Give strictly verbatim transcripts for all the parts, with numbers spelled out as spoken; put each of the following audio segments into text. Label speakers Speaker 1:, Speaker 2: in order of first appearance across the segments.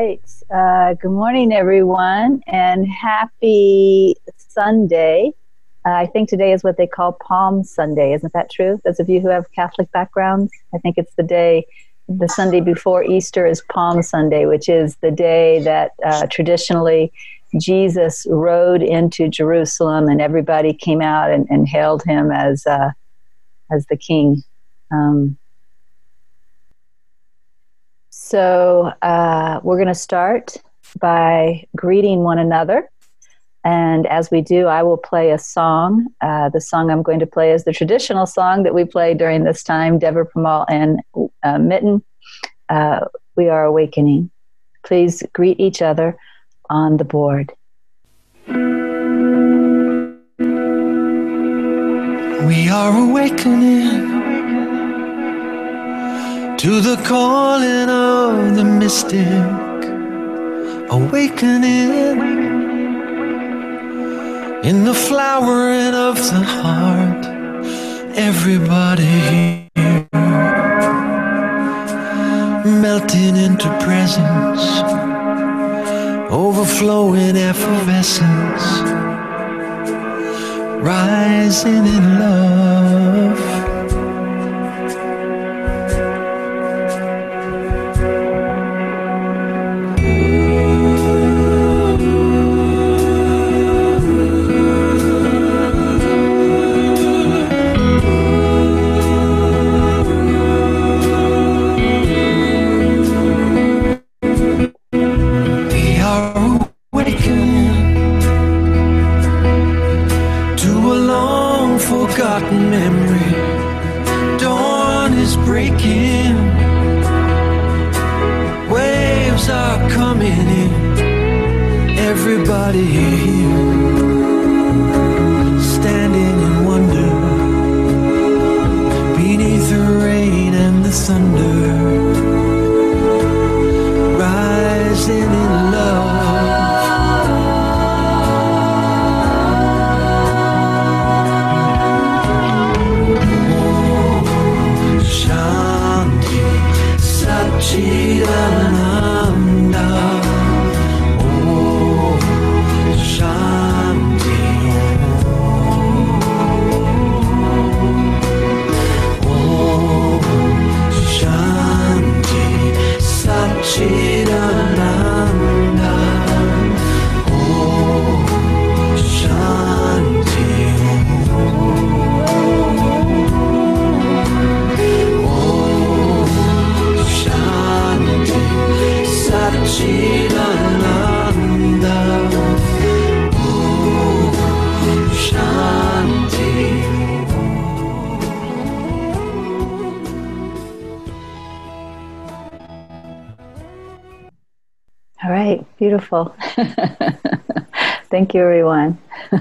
Speaker 1: right. Uh, good morning, everyone, and happy Sunday. Uh, I think today is what they call Palm Sunday. Isn't that true? Those of you who have Catholic backgrounds, I think it's the day, the Sunday before Easter is Palm Sunday, which is the day that uh, traditionally Jesus rode into Jerusalem and everybody came out and, and hailed him as uh, as the king. Um, so uh, we're going to start by greeting one another. And as we do, I will play a song. Uh, the song I'm going to play is the traditional song that we play during this time, Deborah Pramal and uh, Mitten. Uh, we are awakening. Please greet each other on the board.
Speaker 2: We are awakening to the calling of the mystic, awakening in the flowering of the heart. Everybody here melting into presence, overflowing effervescence, rising in love. Memory, dawn is breaking, waves are coming in. Everybody here, standing in wonder, beneath the rain and the thunder, rising in love. Chidananda, oh Shanti, oh, oh Shanti, Satchidananda, oh Shanti, Satchidananda, oh Shanti.
Speaker 1: All right, beautiful. Thank you, everyone.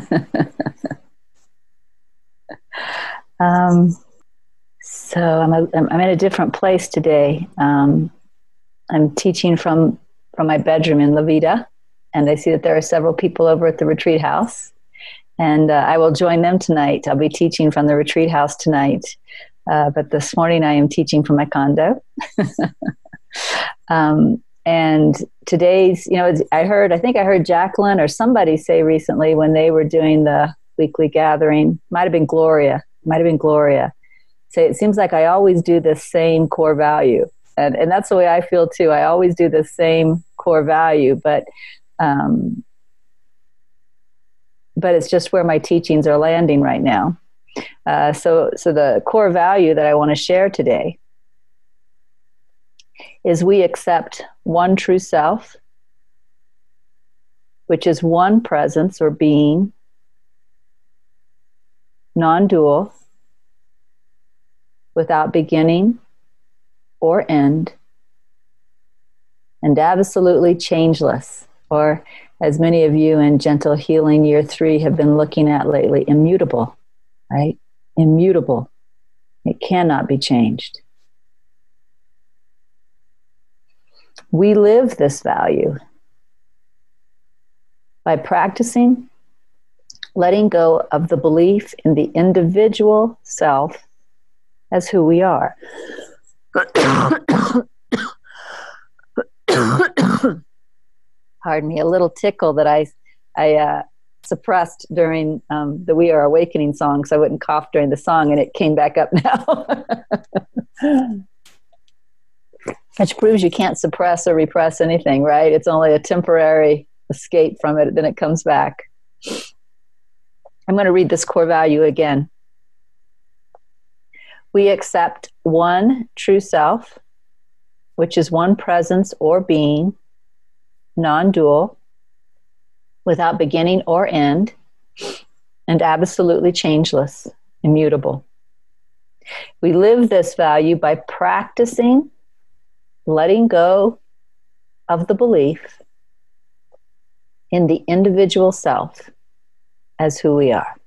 Speaker 1: um, so I'm a, I'm in a different place today. Um, I'm teaching from from my bedroom in La Vida, and I see that there are several people over at the retreat house, and uh, I will join them tonight. I'll be teaching from the retreat house tonight, uh, but this morning I am teaching from my condo. um, and today's, you know, I heard, I think I heard Jacqueline or somebody say recently when they were doing the weekly gathering, might have been Gloria, might have been Gloria, say, it seems like I always do this same core value. And, and that's the way I feel too. I always do the same core value, but um, but it's just where my teachings are landing right now. Uh, so, so the core value that I want to share today is we accept one true self, which is one presence or being, non-dual, without beginning or end, and absolutely changeless, or as many of you in Gentle Healing Year Three have been looking at lately, immutable, right? Immutable. It cannot be changed. We live this value by practicing letting go of the belief in the individual self as who we are. pardon me, a little tickle that I, I uh, suppressed during um, the We Are Awakening song, so I wouldn't cough during the song, and it came back up now. Which proves you can't suppress or repress anything, right? It's only a temporary escape from it, then it comes back. I'm going to read this core value again. We accept one true self, which is one presence or being, non-dual, without beginning or end, and absolutely changeless, immutable. We live this value by practicing letting go of the belief in the individual self as who we are.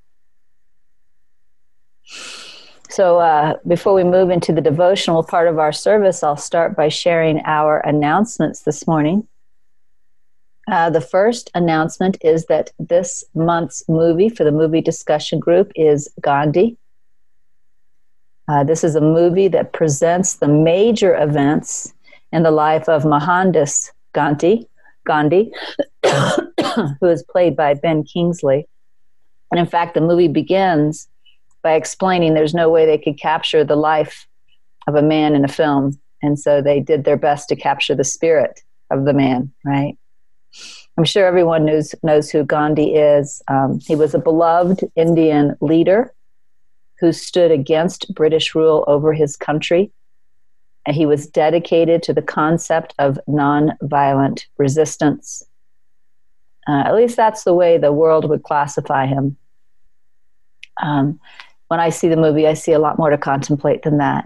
Speaker 1: So uh, before we move into the devotional part of our service, I'll start by sharing our announcements this morning. Uh, the first announcement is that this month's movie for the movie discussion group is Gandhi. Uh, this is a movie that presents the major events in the life of Mohandas Gandhi, Gandhi, who is played by Ben Kingsley. And in fact, the movie begins by explaining there's no way they could capture the life of a man in a film. And so they did their best to capture the spirit of the man, right? I'm sure everyone knows, knows who Gandhi is. Um, he was a beloved Indian leader who stood against British rule over his country. And he was dedicated to the concept of nonviolent resistance. Uh, at least that's the way the world would classify him. Um, when I see the movie, I see a lot more to contemplate than that.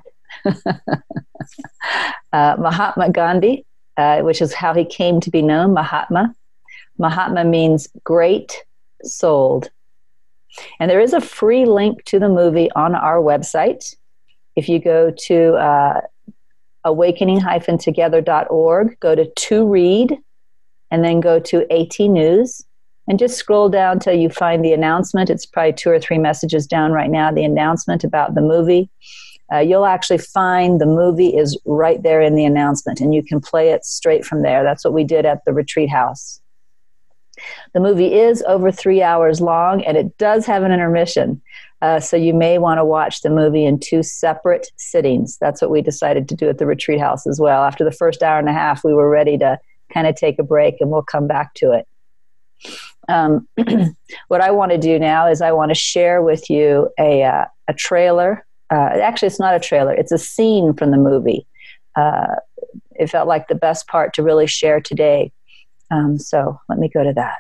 Speaker 1: uh, Mahatma Gandhi, uh, which is how he came to be known, Mahatma. Mahatma means great-souled. And there is a free link to the movie on our website. If you go to uh, awakening dash together dot org, go to To Read, and then go to AT News, and just scroll down till you find the announcement. It's probably two or three messages down right now, the announcement about the movie. Uh, you'll actually find the movie is right there in the announcement, and you can play it straight from there. That's what we did at the retreat house. The movie is over three hours long, and it does have an intermission. Uh, so you may want to watch the movie in two separate sittings. That's what we decided to do at the retreat house as well. After the first hour and a half, we were ready to kind of take a break, and we'll come back to it. Um, what I want to do now is I want to share with you a, uh, a trailer. Uh, actually, it's not a trailer. It's a scene from the movie. Uh, it felt like the best part to really share today. Um, so let me go to that.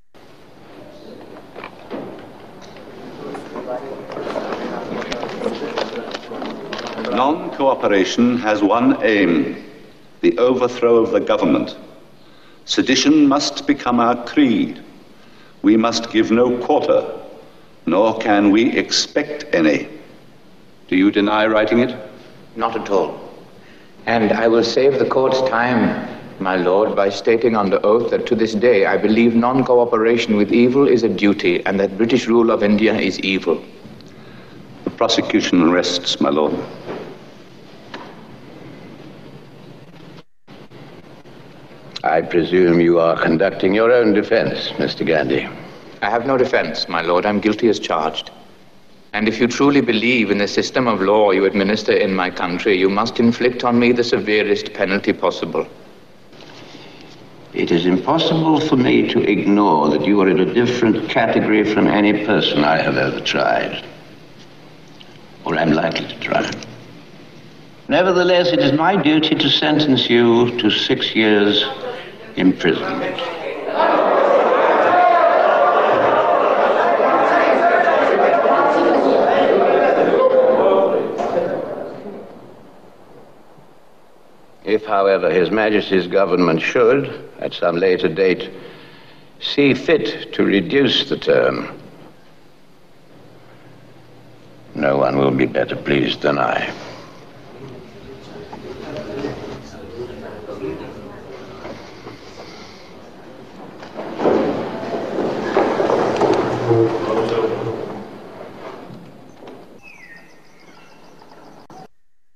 Speaker 3: Non-cooperation has one aim, the overthrow of the government. Sedition must become our creed. We must give no quarter, nor can we expect any. Do you deny writing it?
Speaker 4: Not at all. And I will save the court's time, my lord, by stating under oath that to this day I believe non-cooperation with evil is a duty, and that British rule of India is evil.
Speaker 3: The prosecution rests, my lord.
Speaker 5: I presume you are conducting your own defense, Mister Gandhi.
Speaker 4: I have no defense, my lord. I'm guilty as charged. And if you truly believe in the system of law you administer in my country, you must inflict on me the severest penalty possible.
Speaker 5: It is impossible for me to ignore that you are in a different category from any person I have ever tried, or am likely to try. Nevertheless, it is my duty to sentence you to six years imprisonment. If, however, His Majesty's government should, at some later date, see fit to reduce the term, no one will be better pleased than I.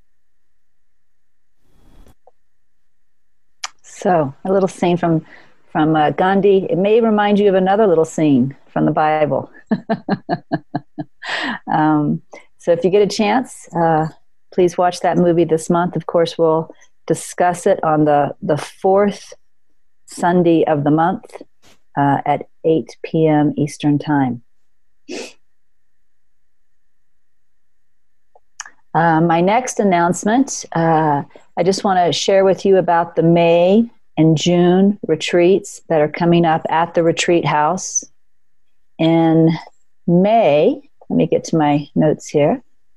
Speaker 1: So, a little scene from, from uh, Gandhi. It may remind you of another little scene from the Bible. um, so if you get a chance, uh, please watch that movie this month. Of course, we'll discuss it on the, the fourth Sunday of the month uh, at eight p.m. Eastern Time. Uh, my next announcement, uh, I just want to share with you about the May and June retreats that are coming up at the Retreat House. In May, let me get to my notes here.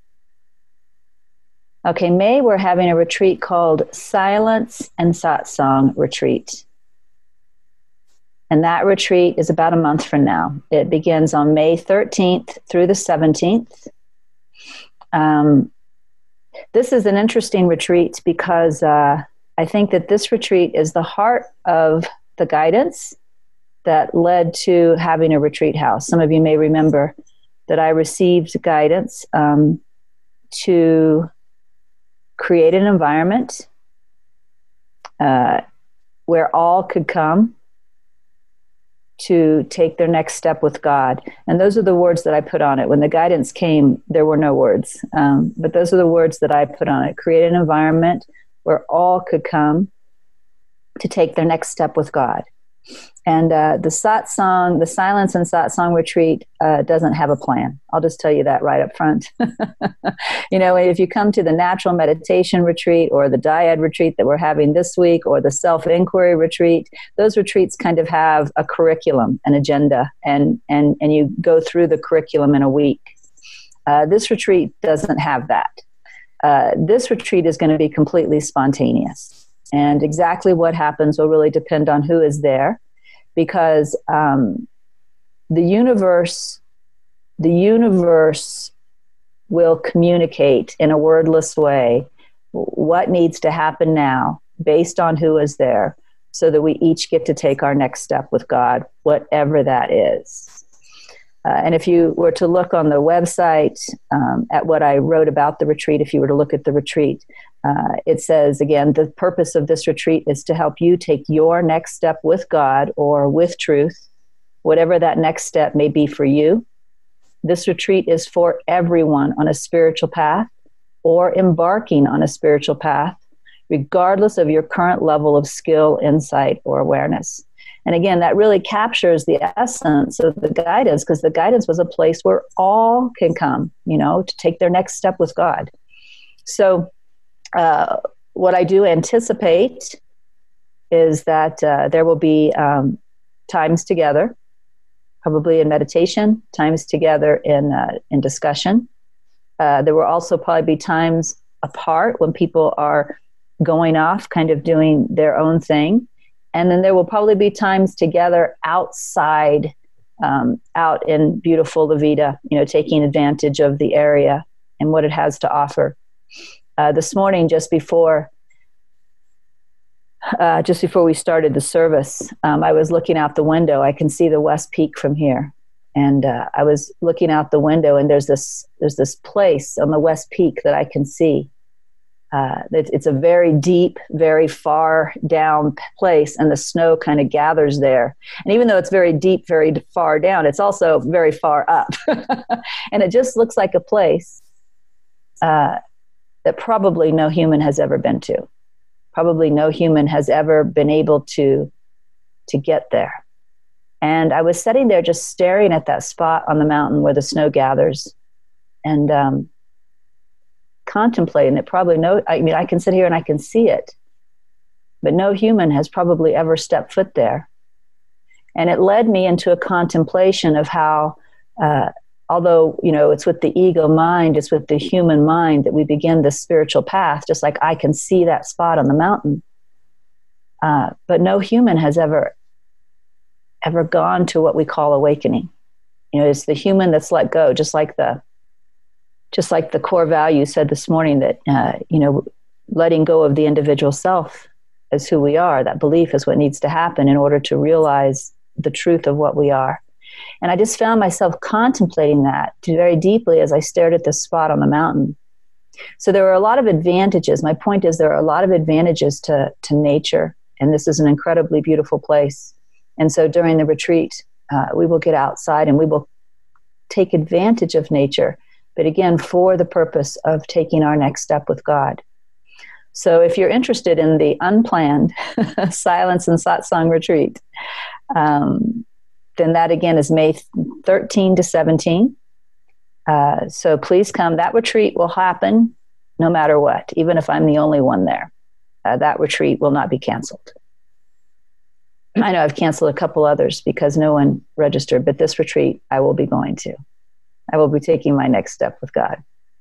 Speaker 1: Okay, May, we're having a retreat called Silence and Satsang Retreat. And that retreat is about a month from now. It begins on May thirteenth through the seventeenth. Um, this is an interesting retreat because uh, I think that this retreat is the heart of the guidance that led to having a retreat house. Some of you may remember that I received guidance um, to create an environment uh, where all could come to take their next step with God. And those are the words that I put on it. When the guidance came, there were no words. Um, but those are the words that I put on it. Create an environment where all could come to take their next step with God. And uh, the satsang, the silence and satsang retreat uh, doesn't have a plan. I'll just tell you that right up front. You know, if you come to the natural meditation retreat or the dyad retreat that we're having this week or the self-inquiry retreat, those retreats kind of have a curriculum, an agenda, and, and, and you go through the curriculum in a week. Uh, this retreat doesn't have that. Uh, this retreat is going to be completely spontaneous. And exactly what happens will really depend on who is there, because um, the universe, the universe will communicate in a wordless way what needs to happen now based on who is there, so that we each get to take our next step with God, whatever that is. Uh, and if you were to look on the website um, at what I wrote about the retreat, if you were to look at the retreat, uh, it says, again, the purpose of this retreat is to help you take your next step with God or with truth, whatever that next step may be for you. This retreat is for everyone on a spiritual path or embarking on a spiritual path, regardless of your current level of skill, insight, or awareness. And again, that really captures the essence of the guidance, because the guidance was a place where all can come, you know, to take their next step with God. So uh, what I do anticipate is that uh, there will be um, times together, probably in meditation, times together in, uh, in discussion. Uh, there will also probably be times apart when people are going off, kind of doing their own thing. And then there will probably be times together outside, um, out in beautiful La Vida, you know, taking advantage of the area and what it has to offer. Uh, this morning, just before, uh, just before we started the service, um, I was looking out the window. I can see the West Peak from here, and uh, I was looking out the window, and there's this there's this place on the West Peak that I can see. Uh, it, it's a very deep, very far down place, and the snow kind of gathers there. And even though it's very deep, very far down, it's also very far up. And it just looks like a place uh, that probably no human has ever been to. Probably no human has ever been able to, to get there. And I was sitting there just staring at that spot on the mountain where the snow gathers, and um, contemplating it. Probably no, I mean, I can sit here and I can see it, but no human has probably ever stepped foot there. And it led me into a contemplation of how, uh, although, you know, it's with the ego mind, it's with the human mind that we begin this spiritual path, just like I can see that spot on the mountain. Uh, but no human has ever, ever gone to what we call awakening. You know, it's the human that's let go, just like the Just like the core value said this morning, that, uh, you know, letting go of the individual self as who we are, that belief is what needs to happen in order to realize the truth of what we are. And I just found myself contemplating that very deeply as I stared at this spot on the mountain. So there are a lot of advantages. My point is there are a lot of advantages to, to nature, and this is an incredibly beautiful place. And so during the retreat, uh, we will get outside and we will take advantage of nature, but again, for the purpose of taking our next step with God. So if you're interested in the unplanned silence and satsang retreat, um, then that again is May thirteenth to seventeenth. Uh, so please come. That retreat will happen no matter what, even if I'm the only one there. Uh, that retreat will not be canceled. I know I've canceled a couple others because no one registered, but this retreat I will be going to. I will be taking my next step with God.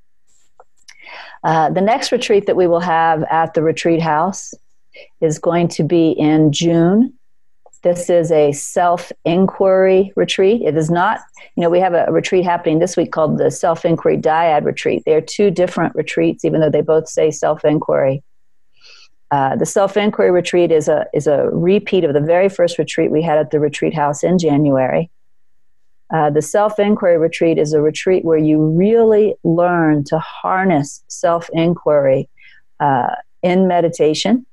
Speaker 1: Uh, the next retreat that we will have at the retreat house is going to be in June. This is a self-inquiry retreat. It is not, you know, we have a, a retreat happening this week called the Self-Inquiry Dyad Retreat. They're two different retreats, even though they both say self-inquiry. Uh, the Self-Inquiry Retreat is a is a repeat of the very first retreat we had at the retreat house in January. Uh, the Self-Inquiry Retreat is a retreat where you really learn to harness self-inquiry uh, in meditation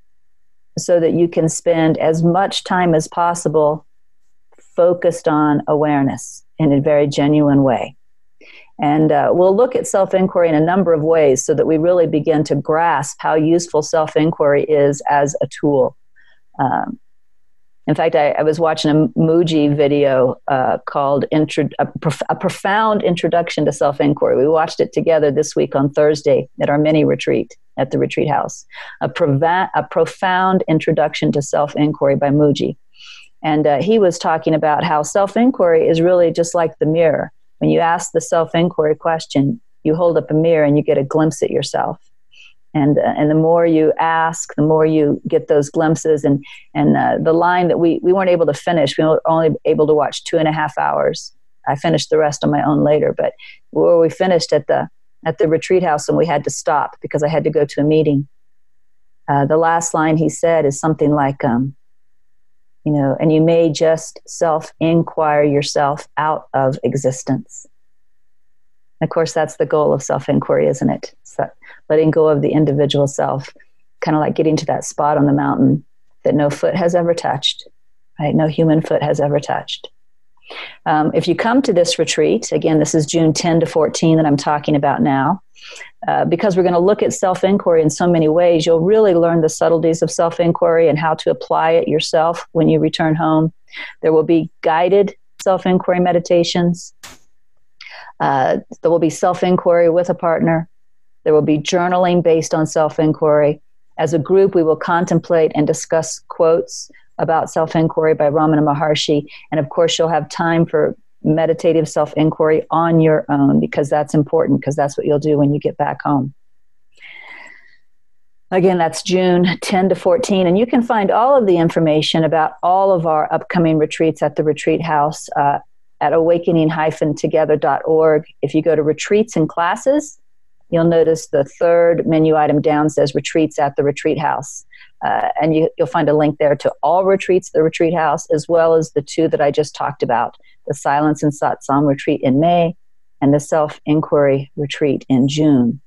Speaker 1: so that you can spend as much time as possible focused on awareness in a very genuine way. And uh, we'll look at self-inquiry in a number of ways so that we really begin to grasp how useful self-inquiry is as a tool. Um, in fact, I, I was watching a Mooji video uh, called Intro- a, Prof- a Profound Introduction to Self-Inquiry. We watched it together this week on Thursday at our mini retreat at the retreat house. A, prova- a Profound Introduction to Self-Inquiry by Mooji. And uh, he was talking about how self-inquiry is really just like the mirror. When you ask the self-inquiry question, you hold up a mirror and you get a glimpse at yourself. And uh, and the more you ask, the more you get those glimpses. And and uh, the line that we, we weren't able to finish, we were only able to watch two and a half hours. I finished the rest on my own later. But where we finished at the at the retreat house and we had to stop because I had to go to a meeting. Uh, the last line he said is something like, um, you know, and you may just self-inquire yourself out of existence. And of course, that's the goal of self-inquiry, isn't it? So letting go of the individual self, kind of like getting to that spot on the mountain that no foot has ever touched, right? No human foot has ever touched. Um, if you come to this retreat, again, this is June tenth to fourteen that I'm talking about now, uh, because we're going to look at self-inquiry in so many ways, you'll really learn the subtleties of self-inquiry and how to apply it yourself when you return home. There will be guided self-inquiry meditations. Uh, there will be self-inquiry with a partner. There will be journaling based on self-inquiry. As a group, we will contemplate and discuss quotes about self-inquiry by Ramana Maharshi. And of course, you'll have time for meditative self-inquiry on your own, because that's important, because that's what you'll do when you get back home. Again, that's June tenth to fourteen. And you can find all of the information about all of our upcoming retreats at the retreat house uh, at awakening dash together dot org. If you go to retreats and classes, you'll notice the third menu item down says retreats at the retreat house. Uh, and you, you'll find a link there to all retreats at the retreat house, as well as the two that I just talked about, the Silence and Satsang retreat in May and the Self-Inquiry retreat in June.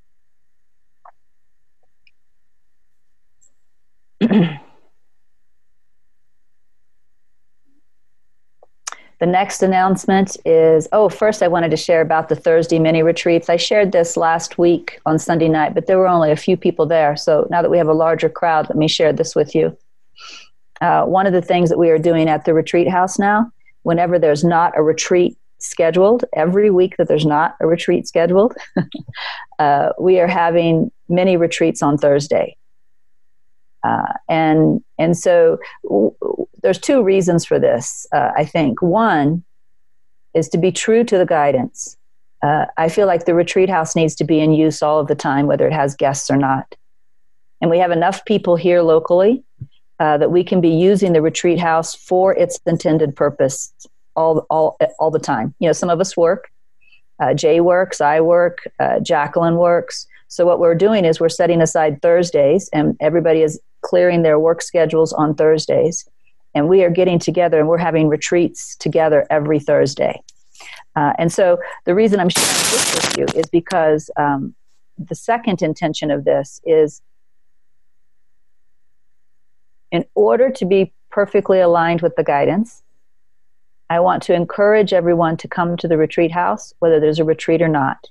Speaker 1: The next announcement is, oh, first I wanted to share about the Thursday mini retreats. I shared this last week on Sunday night, but there were only a few people there. So now that we have a larger crowd, let me share this with you. Uh, one of the things that we are doing at the retreat house now, whenever there's not a retreat scheduled, every week that there's not a retreat scheduled, uh, we are having mini retreats on Thursday. Uh, and and so w- there's two reasons for this, uh, I think. One is to be true to the guidance. Uh, I feel like the retreat house needs to be in use all of the time, whether it has guests or not. And we have enough people here locally uh, that we can be using the retreat house for its intended purpose all all all the time. You know, some of us work. Uh, Jay works, I work, uh, Jacqueline works. So what we're doing is we're setting aside Thursdays, and everybody is clearing their work schedules on Thursdays. And we are getting together and we're having retreats together every Thursday. Uh, and so the reason I'm sharing this with you is because um, the second intention of this is, in order to be perfectly aligned with the guidance. I want to encourage everyone to come to the retreat house, whether there's a retreat or not.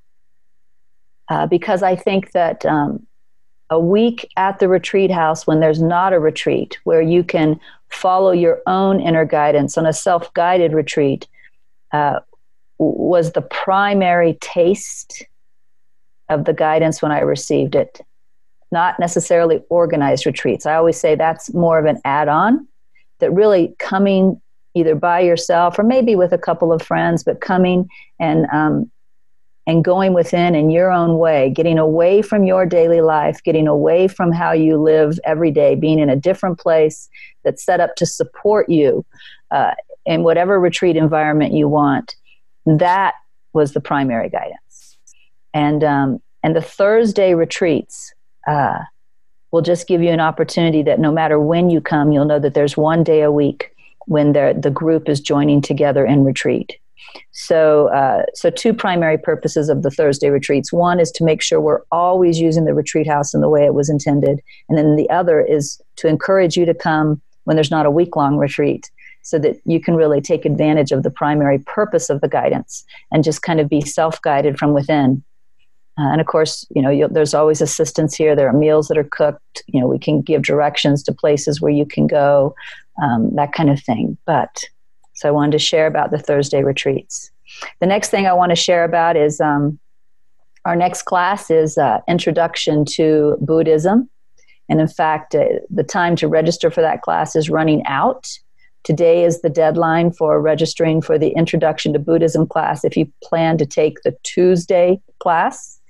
Speaker 1: Uh, because I think that um, a week at the retreat house when there's not a retreat, where you can follow your own inner guidance on a self-guided retreat, uh, was the primary taste of the guidance when I received it. Not necessarily organized retreats. I always say that's more of an add-on, that really coming either by yourself or maybe with a couple of friends, but coming and um, and going within in your own way, getting away from your daily life, getting away from how you live every day, being in a different place that's set up to support you uh, in whatever retreat environment you want. That was the primary guidance. And, um, and the Thursday retreats uh, will just give you an opportunity that no matter when you come, you'll know that there's one day a week when the group is joining together in retreat. So, uh, so two primary purposes of the Thursday retreats. One is to make sure we're always using the retreat house in the way it was intended. And then the other is to encourage you to come when there's not a week-long retreat, so that you can really take advantage of the primary purpose of the guidance and just kind of be self-guided from within. Uh, and of course, you know, you'll, there's always assistance here. There are meals that are cooked. You know, we can give directions to places where you can go, um, that kind of thing. But so I wanted to share about the Thursday retreats. The next thing I want to share about is um, our next class is uh, Introduction to Buddhism. And in fact, uh, the time to register for that class is running out. Today is the deadline for registering for the Introduction to Buddhism class if you plan to take the Tuesday class,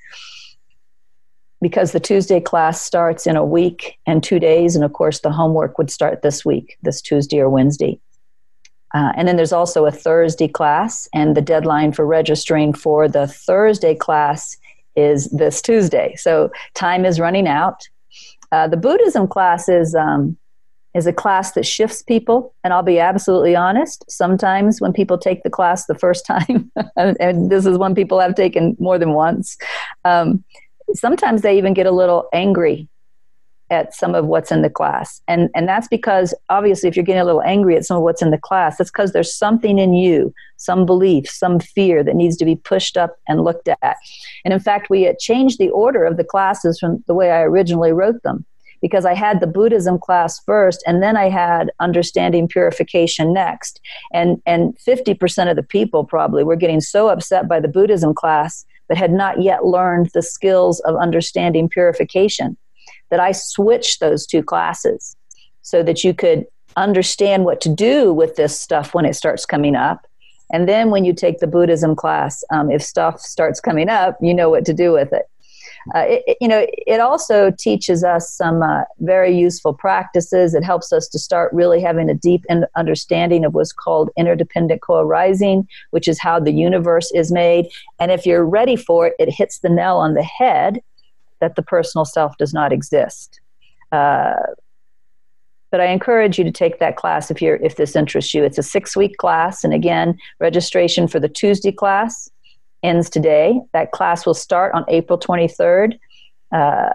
Speaker 1: because the Tuesday class starts in a week and two days, and of course the homework would start this week, this Tuesday or Wednesday. Uh, and then there's also a Thursday class, and the deadline for registering for the Thursday class is this Tuesday. So time is running out. Uh, the Buddhism class is um, is a class that shifts people, and I'll be absolutely honest. Sometimes when people take the class the first time, and this is one people have taken more than once, um, sometimes they even get a little angry at some of what's in the class. And and that's because, obviously, if you're getting a little angry at some of what's in the class, that's because there's something in you, some belief, some fear that needs to be pushed up and looked at. And in fact, we changed the order of the classes from the way I originally wrote them, because I had the Buddhism class first, and then I had Understanding Purification next. And and fifty percent of the people probably were getting so upset by the Buddhism class, but had not yet learned the skills of understanding purification, that I switched those two classes so that you could understand what to do with this stuff when it starts coming up. And then when you take the Buddhism class, um, if stuff starts coming up, you know what to do with it. Uh, it, it. You know, it also teaches us some uh, very useful practices. It helps us to start really having a deep understanding of what's called interdependent co-arising, which is how the universe is made. And if you're ready for it, it hits the nail on the head that the personal self does not exist. Uh, but I encourage you to take that class if you're if this interests you. It's a six-week class, and again, registration for the Tuesday class ends today. That class will start on April twenty-third uh,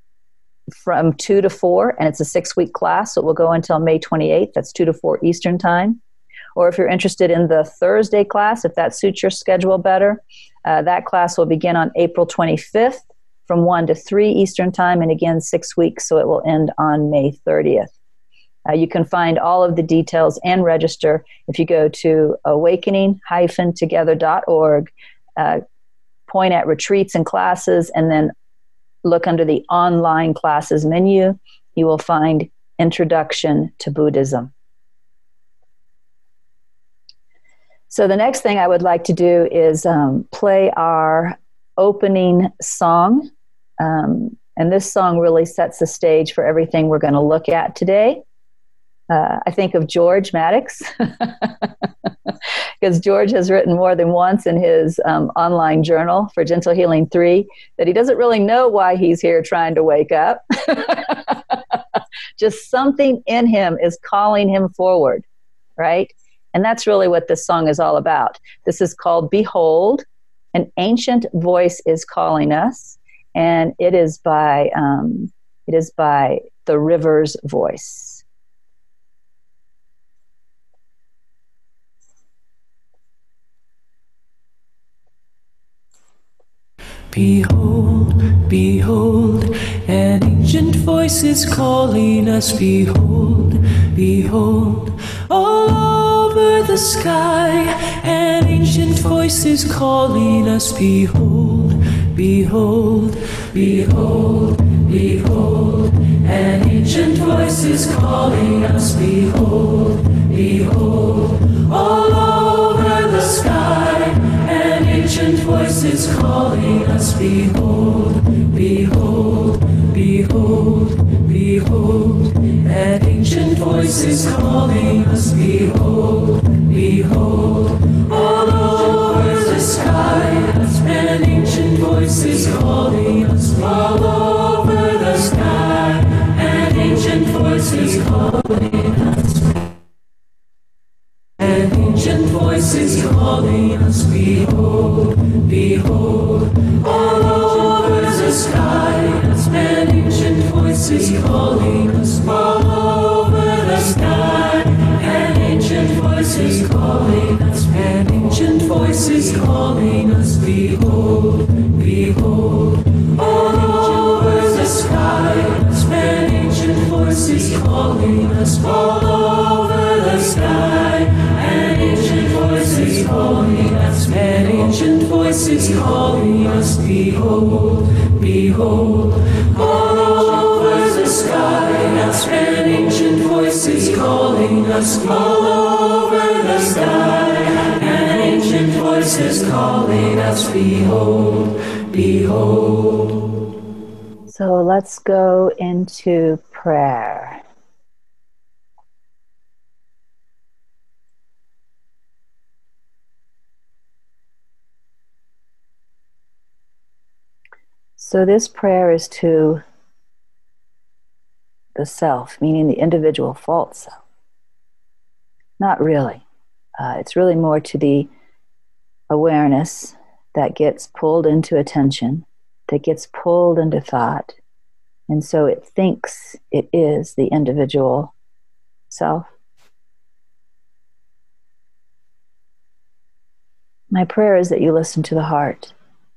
Speaker 1: from two to four, and it's a six-week class, so it will go until May twenty-eighth. That's two to four Eastern time. Or if you're interested in the Thursday class, if that suits your schedule better, uh, that class will begin on April twenty-fifth. From one to three Eastern time, and again, six weeks, so it will end on May thirtieth. Uh, you can find all of the details and register if you go to awakening dash together dot org, uh, point at retreats and classes, and then look under the online classes menu. You will find Introduction to Buddhism. So the next thing I would like to do is um, play our opening song. Um, and this song really sets the stage for everything we're going to look at today. Uh, I think of George Maddox, because George has written more than once in his um, online journal for Gentle Healing three that he doesn't really know why he's here trying to wake up. Just something in him is calling him forward, right? And that's really what this song is all about. This is called Behold, An Ancient Voice is Calling Us. And it is by um, it is by The River's Voice.
Speaker 2: Behold, behold, an ancient voice is calling us. Behold, behold, all over the sky, an ancient voice is calling us. Behold, behold, behold, behold, an ancient voice is calling us. Behold, behold, all over the sky, an ancient voice is calling us. Behold, behold, behold, behold, an ancient voice is calling us. Behold, behold, all over the sky, an ancient voice is calling us. All over the sky, an ancient voice is calling us. An ancient voice is calling us. Behold, behold, all over the sky, an ancient voice is calling us. All over the sky, an ancient voice is calling us. An ancient voice is calling us. Behold, behold, all over the sky, an ancient voice is calling us. All over the sky, an ancient voice is calling us. An ancient voice is calling us. Behold, behold, all over the sky, an ancient voice is calling us. All over the sky, an ancient voice is calling us. Behold, behold.
Speaker 1: So let's go into prayer. So this prayer is to the self, meaning the individual false self. Not really. Uh, it's really more to the awareness that gets pulled into attention, that gets pulled into thought, and so it thinks it is the individual self. My prayer is that you listen to the heart.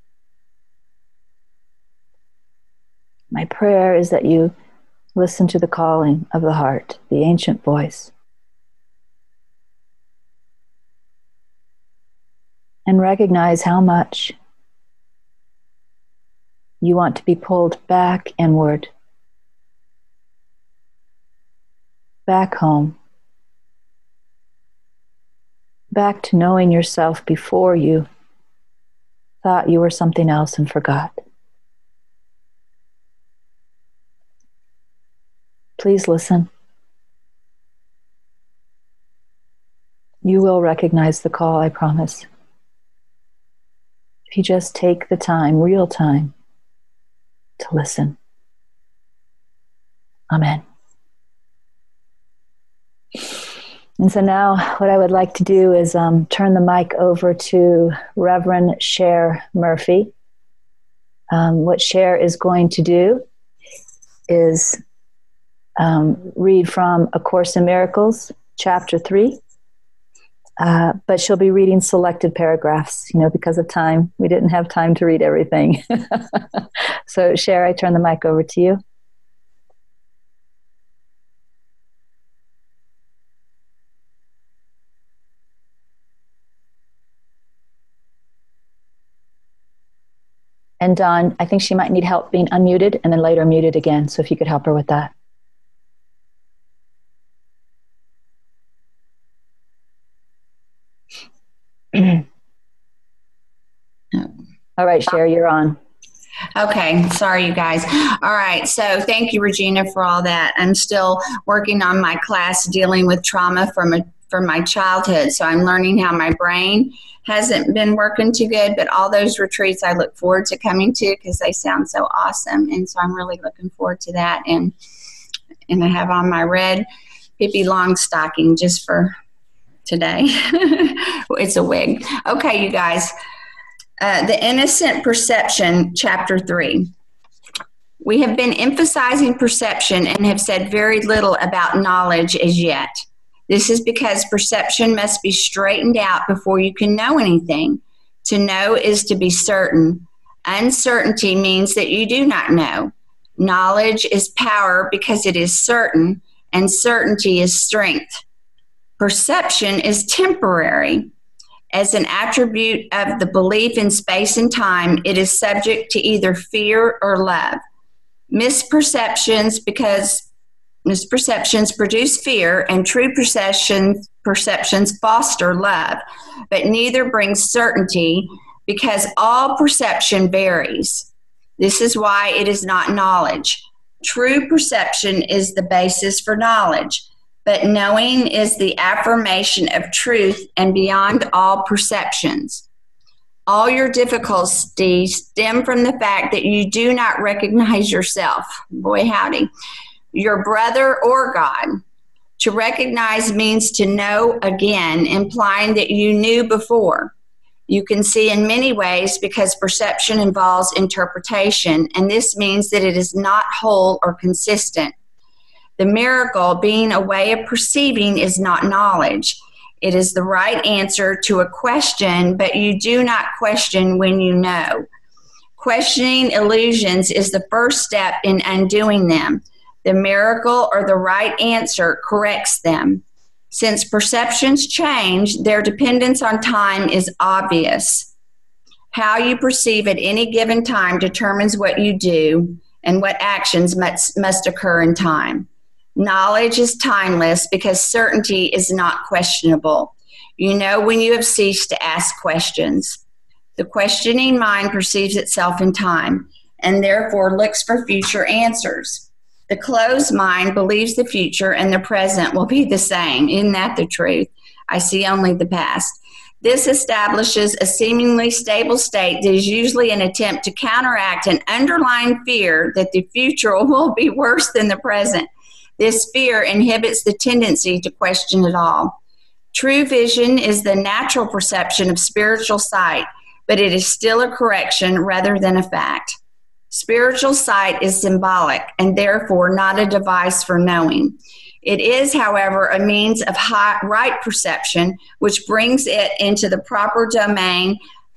Speaker 1: My prayer is that you listen to the calling of the heart, the ancient voice, and recognize how much you want to be pulled back inward, back home, back to knowing yourself before you thought you were something else and forgot. Please listen. You will recognize the call, I promise. If you just take the time, real time, to listen. Amen. And so now what I would like to do is um, turn the mic over to Reverend Cher Murphy. Um, what Cher is going to do is Um, read from A Course in Miracles, chapter three. Uh, but she'll be reading selected paragraphs, you know, because of time. We didn't have time to read everything. So, Cher, I turn the mic over to you. And Dawn, I think she might need help being unmuted and then later muted again. So if you could help her with that. All right, Cher, you're on.
Speaker 6: Okay, sorry, you guys. All right, so thank you, Regina, for all that. I'm still working on my class dealing with trauma from a, from my childhood, so I'm learning how my brain hasn't been working too good, but all those retreats I look forward to coming to because they sound so awesome, and so I'm really looking forward to that. And and I have on my red Pippi Longstocking just for today. It's a wig. Okay, you guys. Uh, the Innocent Perception, Chapter three. We have been emphasizing perception and have said very little about knowledge as yet. This is because perception must be straightened out before you can know anything. To know is to be certain. Uncertainty means that you do not know. Knowledge is power because it is certain, and certainty is strength. Perception is temporary. As an attribute of the belief in space and time, it is subject to either fear or love. Misperceptions because misperceptions produce fear, and true perceptions perceptions foster love, but neither brings certainty because all perception varies. This is why it is not knowledge. True perception is the basis for knowledge, but knowing is the affirmation of truth and beyond all perceptions. All your difficulties stem from the fact that you do not recognize yourself. Boy, howdy. Your brother or God. To recognize means to know again, implying that you knew before. You can see in many ways because perception involves interpretation, and this means that it is not whole or consistent. The miracle, being a way of perceiving, is not knowledge. It is the right answer to a question, but you do not question when you know. Questioning illusions is the first step in undoing them. The miracle or the right answer corrects them. Since perceptions change, their dependence on time is obvious. How you perceive at any given time determines what you do and what actions must, must occur in time. Knowledge is timeless because certainty is not questionable. You know when you have ceased to ask questions. The questioning mind perceives itself in time and therefore looks for future answers. The closed mind believes the future and the present will be the same. Isn't that the truth? I see only the past. This establishes a seemingly stable state that is usually an attempt to counteract an underlying fear that the future will be worse than the present. This fear inhibits the tendency to question it all. True vision is the natural perception of spiritual sight, but it is still a correction rather than a fact. Spiritual sight is symbolic and therefore not a device for knowing. It is, however, a means of high, right perception, which brings it into the proper domain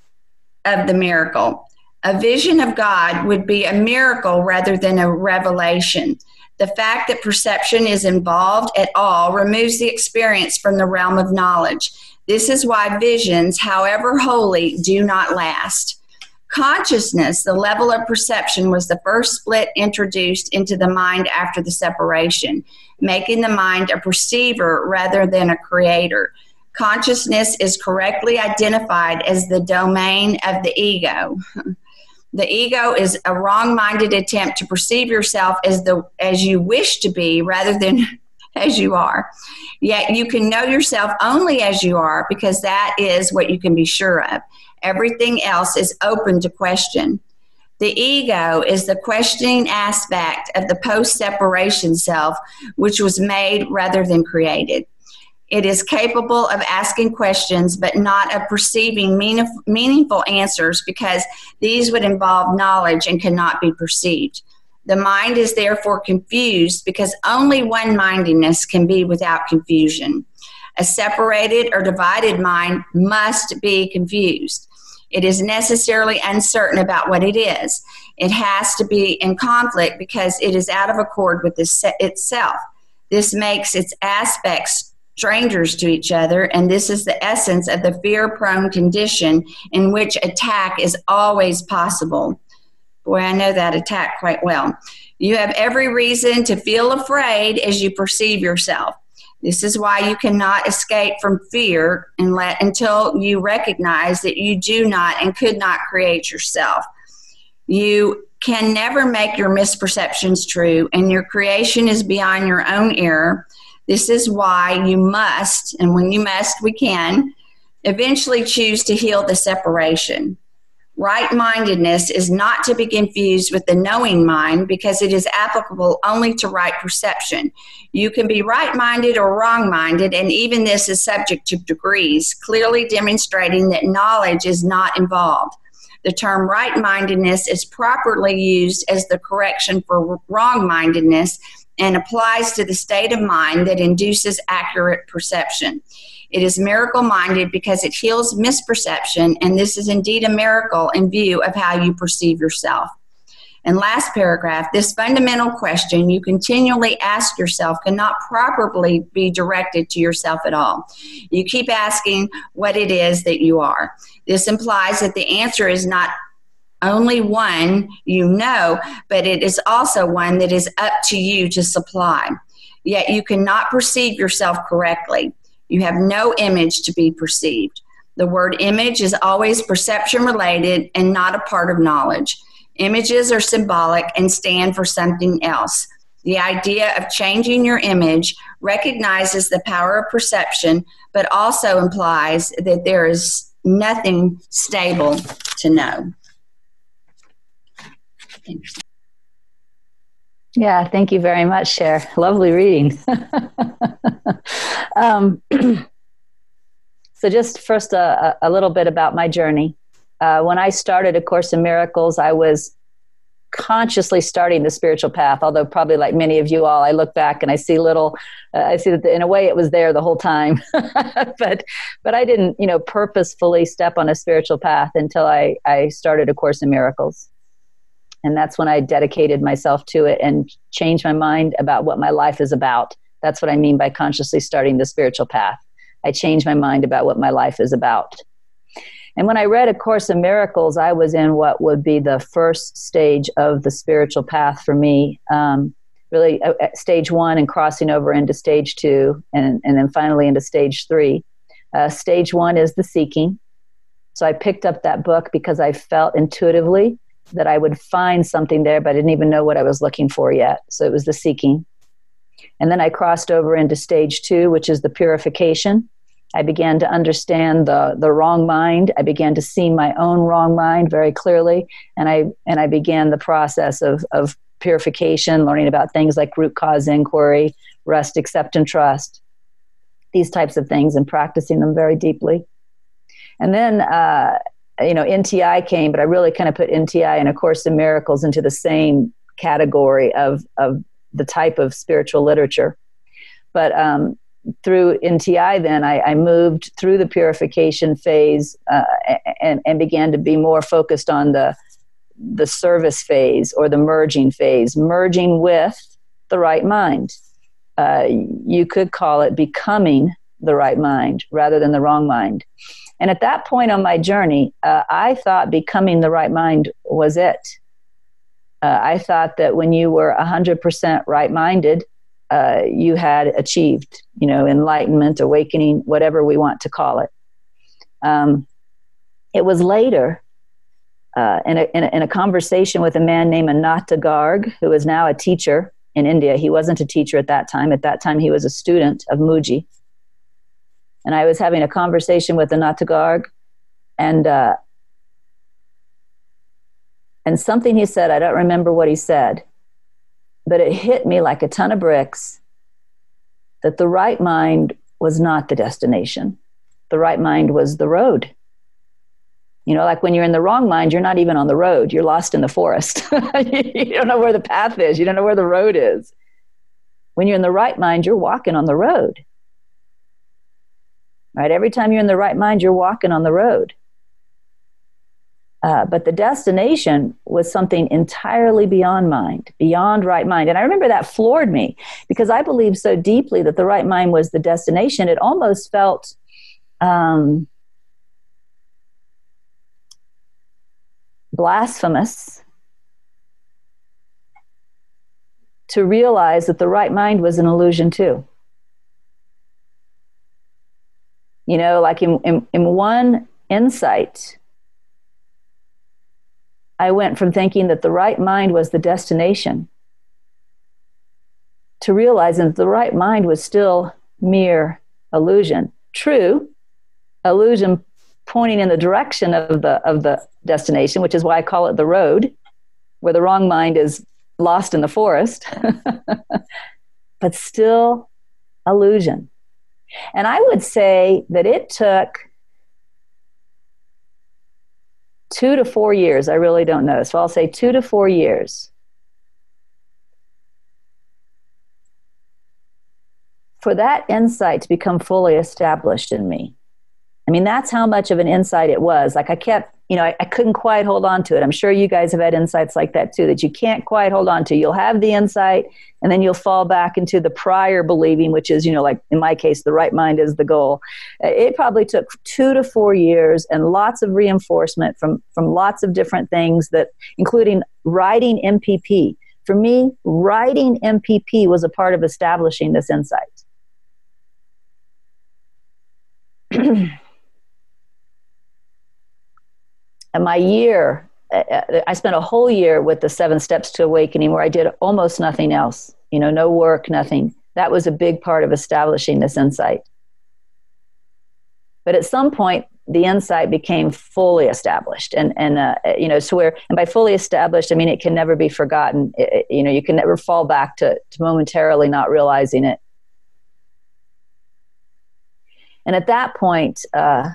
Speaker 6: of the miracle. A vision of God would be a miracle rather than a revelation. The fact that perception is involved at all removes the experience from the realm of knowledge. This is why visions, however holy, do not last. Consciousness, the level of perception, was the first split introduced into the mind after the separation, making the mind a perceiver rather than a creator. Consciousness is correctly identified as the domain of the ego. The ego is a wrong-minded attempt to perceive yourself as the as you wish to be rather than as you are. Yet you can know yourself only as you are because that is what you can be sure of. Everything else is open to question. The ego is the questioning aspect of the post-separation self, which was made rather than created. It is capable of asking questions, but not of perceiving mean, meaningful answers because these would involve knowledge and cannot be perceived. The mind is therefore confused because only one-mindedness can be without confusion. A separated or divided mind must be confused. It is necessarily uncertain about what it is. It has to be in conflict because it is out of accord with this itself. This makes its aspects strangers to each other, and this is the essence of the fear-prone condition in which attack is always possible. Boy, I know that attack quite well. You have every reason to feel afraid as you perceive yourself. This is why you cannot escape from fear until you recognize that you do not and could not create yourself. You can never make your misperceptions true, and your creation is beyond your own error. This is why you must, and when you must, we can, eventually choose to heal the separation. Right-mindedness is not to be confused with the knowing mind because it is applicable only to right perception. You can be right-minded or wrong-minded, and even this is subject to degrees, clearly demonstrating that knowledge is not involved. The term right-mindedness is properly used as the correction for wrong-mindedness and applies to the state of mind that induces accurate perception. It is miracle-minded because it heals misperception, and this is indeed a miracle in view of how you perceive yourself. And last paragraph, this fundamental question you continually ask yourself cannot properly be directed to yourself at all. You keep asking what it is that you are. This implies that the answer is not only one you know, but it is also one that is up to you to supply. Yet you cannot perceive yourself correctly. You have no image to be perceived. The word image is always perception related and not a part of knowledge. Images are symbolic and stand for something else. The idea of changing your image recognizes the power of perception, but also implies that there is nothing stable to know.
Speaker 1: Yeah, thank you very much, Cher. Lovely reading. um, so just first a, a little bit about my journey. Uh, when I started A Course in Miracles, I was consciously starting the spiritual path, although probably like many of you all, I look back and I see little, uh, I see that in a way it was there the whole time, but but I didn't, you know, purposefully step on a spiritual path until I, I started A Course in Miracles. And that's when I dedicated myself to it and changed my mind about what my life is about. That's what I mean by consciously starting the spiritual path. I changed my mind about what my life is about. And when I read A Course in Miracles, I was in what would be the first stage of the spiritual path for me, um, really uh, stage one and crossing over into stage two, and, and then finally into stage three. Uh, stage one is the seeking. So I picked up that book because I felt intuitively that I would find something there, but I didn't even know what I was looking for yet. So it was the seeking. And then I crossed over into stage two, which is the purification. I began to understand the, the wrong mind. I began to see my own wrong mind very clearly. And I, and I began the process of, of purification, learning about things like root cause inquiry, rest, accept, and trust, these types of things, and practicing them very deeply. And then, uh, you know, N T I came, but I really kind of put N T I and A Course in Miracles into the same category of, of the type of spiritual literature. But um, through N T I, then I, I moved through the purification phase uh, and, and began to be more focused on the, the service phase or the merging phase, merging with the right mind. Uh, you could call it becoming the right mind rather than the wrong mind. And at that point on my journey, uh, I thought becoming the right mind was it. Uh, I thought that when you were one hundred percent right-minded, uh, you had achieved, you know, enlightenment, awakening, whatever we want to call it. Um, it was later uh, in, a, in, a, in a conversation with a man named Ananta Garg, who is now a teacher in India. He wasn't a teacher at that time. At that time, he was a student of Mooji. And I was having a conversation with Ananta Garg, and uh, and something he said, I don't remember what he said, but it hit me like a ton of bricks that the right mind was not the destination. The right mind was the road. You know, like when you're in the wrong mind, you're not even on the road. You're lost in the forest. You don't know where the path is. You don't know where the road is. When you're in the right mind, you're walking on the road. Right? Every time you're in the right mind, you're walking on the road. Uh, but the destination was something entirely beyond mind, beyond right mind. And I remember that floored me because I believed so deeply that the right mind was the destination. It almost felt um, blasphemous to realize that the right mind was an illusion too. You know, like in, in, in one insight, I went from thinking that the right mind was the destination to realizing that the right mind was still mere illusion. True, illusion pointing in the direction of the of the destination, which is why I call it the road, where the wrong mind is lost in the forest, but still illusion. And I would say that it took two to four years. I really don't know. So I'll say two to four years for that insight to become fully established in me. I mean, that's how much of an insight it was. Like I kept, you know, I, I couldn't quite hold on to it. I'm sure you guys have had insights like that too, that you can't quite hold on to. You'll have the insight and then you'll fall back into the prior believing, which is, you know, like in my case, the right mind is the goal. It probably took two to four years and lots of reinforcement from, from lots of different things, that including writing M P P. For me, writing M P P was a part of establishing this insight. And my year, I spent a whole year with the Seven Steps to Awakening where I did almost nothing else, you know, no work, nothing. That was a big part of establishing this insight. But at some point, the insight became fully established. And, and uh, you know, so where, and by fully established, I mean, it can never be forgotten. It, you know, you can never fall back to, to momentarily not realizing it. And at that point, uh,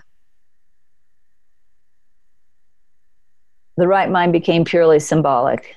Speaker 1: the right mind became purely symbolic.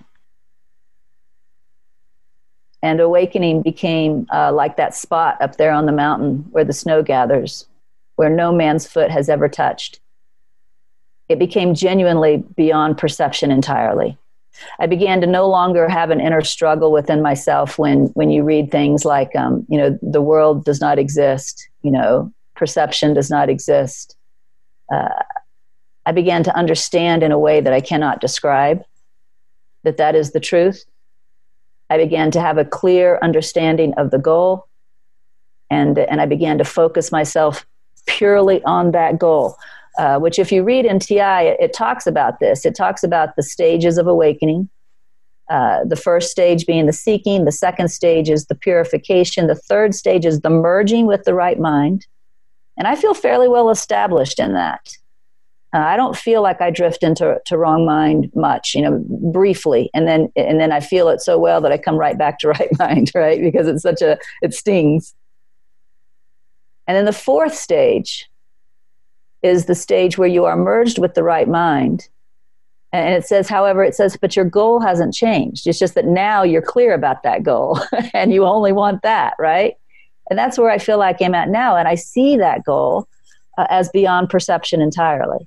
Speaker 1: And awakening became uh, like that spot up there on the mountain where the snow gathers, where no man's foot has ever touched. It became genuinely beyond perception entirely. I began to no longer have an inner struggle within myself when, when you read things like, um, you know, the world does not exist, you know, perception does not exist. Uh, I began to understand in a way that I cannot describe that that is the truth. I began to have a clear understanding of the goal, and, and I began to focus myself purely on that goal, uh, which if you read in T I, it, it talks about this. It talks about the stages of awakening. Uh, the first stage being the seeking, the second stage is the purification, the third stage is the merging with the right mind. And I feel fairly well established in that. Uh, I don't feel like I drift into to wrong mind much, you know, briefly, and then and then I feel it so well that I come right back to right mind, right? Because it's such a, it stings. And then the fourth stage is the stage where you are merged with the right mind. And it says, however, it says, but your goal hasn't changed. It's just that now you're clear about that goal and you only want that, right? And that's where I feel like I'm at now. And I see that goal uh, as beyond perception entirely.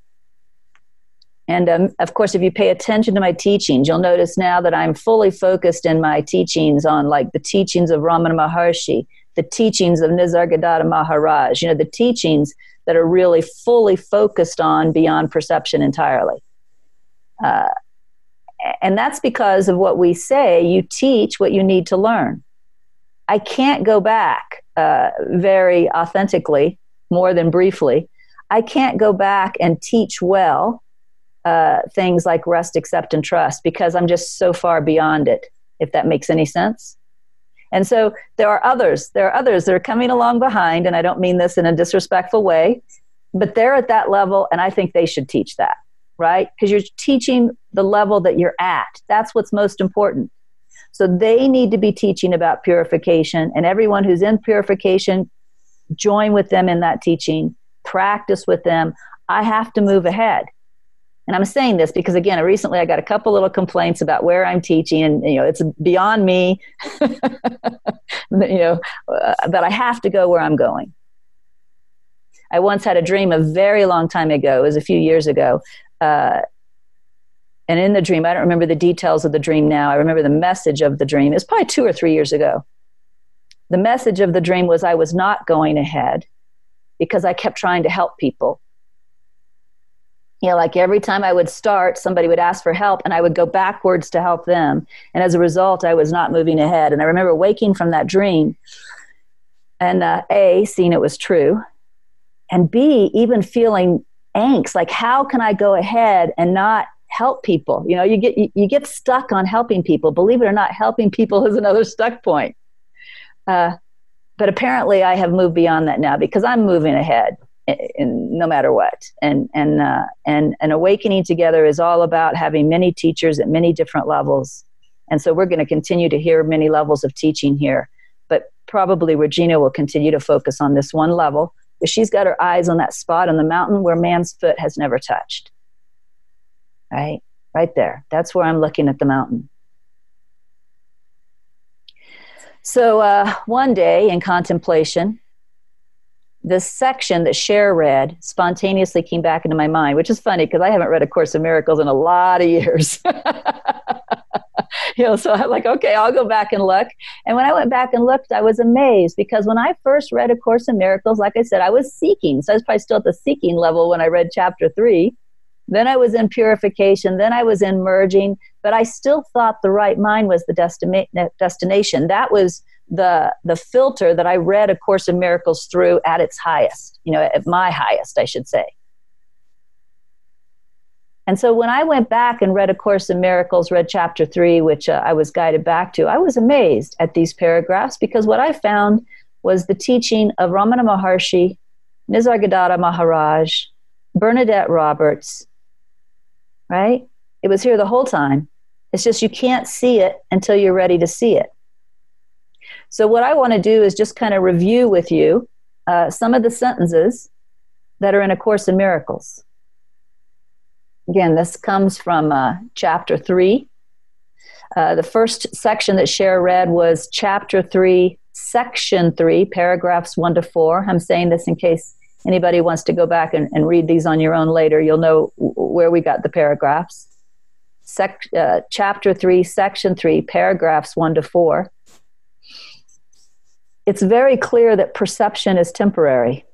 Speaker 1: And um, of course, if you pay attention to my teachings, you'll notice now that I'm fully focused in my teachings on like the teachings of Ramana Maharshi, the teachings of Nisargadatta Maharaj, you know, the teachings that are really fully focused on beyond perception entirely. Uh, and that's because of what we say, you teach what you need to learn. I can't go back uh, very authentically, more than briefly. I can't go back and teach well uh, things like rest, accept, and trust because I'm just so far beyond it, if that makes any sense. And so there are others, there are others that are coming along behind, and I don't mean this in a disrespectful way, but they're at that level, and I think they should teach that, right? Because you're teaching the level that you're at. That's what's most important. So they need to be teaching about purification, and everyone who's in purification, join with them in that teaching, practice with them. I have to move ahead. And I'm saying this because, again, recently I got a couple little complaints about where I'm teaching, and, you know, it's beyond me, you know, uh, that I have to go where I'm going. I once had a dream a very long time ago, it was a few years ago, uh, and in the dream, I don't remember the details of the dream now. I remember the message of the dream. It was probably two or three years ago. The message of the dream was I was not going ahead because I kept trying to help people. You know, like every time I would start, somebody would ask for help and I would go backwards to help them. And as a result, I was not moving ahead. And I remember waking from that dream and uh, A, seeing it was true, and B, even feeling angst, like how can I go ahead and not help people? You know, you get you, you get stuck on helping people. Believe it or not, helping people is another stuck point. Uh, but apparently I have moved beyond that now because I'm moving ahead. In, in, no matter what, and and uh, and and awakening together is all about having many teachers at many different levels, and so we're going to continue to hear many levels of teaching here. But probably Regina will continue to focus on this one level, because she's got her eyes on that spot on the mountain where man's foot has never touched. Right, right there. That's where I'm looking at the mountain. So uh, one day in contemplation, this section that Cher read spontaneously came back into my mind, which is funny because I haven't read A Course in Miracles in a lot of years. You know, so I'm like, okay, I'll go back and look. And when I went back and looked, I was amazed because when I first read A Course in Miracles, like I said, I was seeking. So I was probably still at the seeking level when I read chapter three. Then I was in purification. Then I was in merging. But I still thought the right mind was the destina- destination. That was the the filter that I read A Course in Miracles through at its highest, you know, at my highest, I should say. And so when I went back and read A Course in Miracles, read chapter three, which uh, I was guided back to, I was amazed at these paragraphs because what I found was the teaching of Ramana Maharshi, Nisargadatta Maharaj, Bernadette Roberts, right? It was here the whole time. It's just you can't see it until you're ready to see it. So what I want to do is just kind of review with you uh, some of the sentences that are in A Course in Miracles. Again, this comes from uh, chapter three. Uh, the first section that Cher read was chapter three, section three, paragraphs one to four. I'm saying this in case anybody wants to go back and, and read these on your own later. You'll know w- where we got the paragraphs. Sec- uh, chapter three, section three, paragraphs one to four. It's very clear that perception is temporary.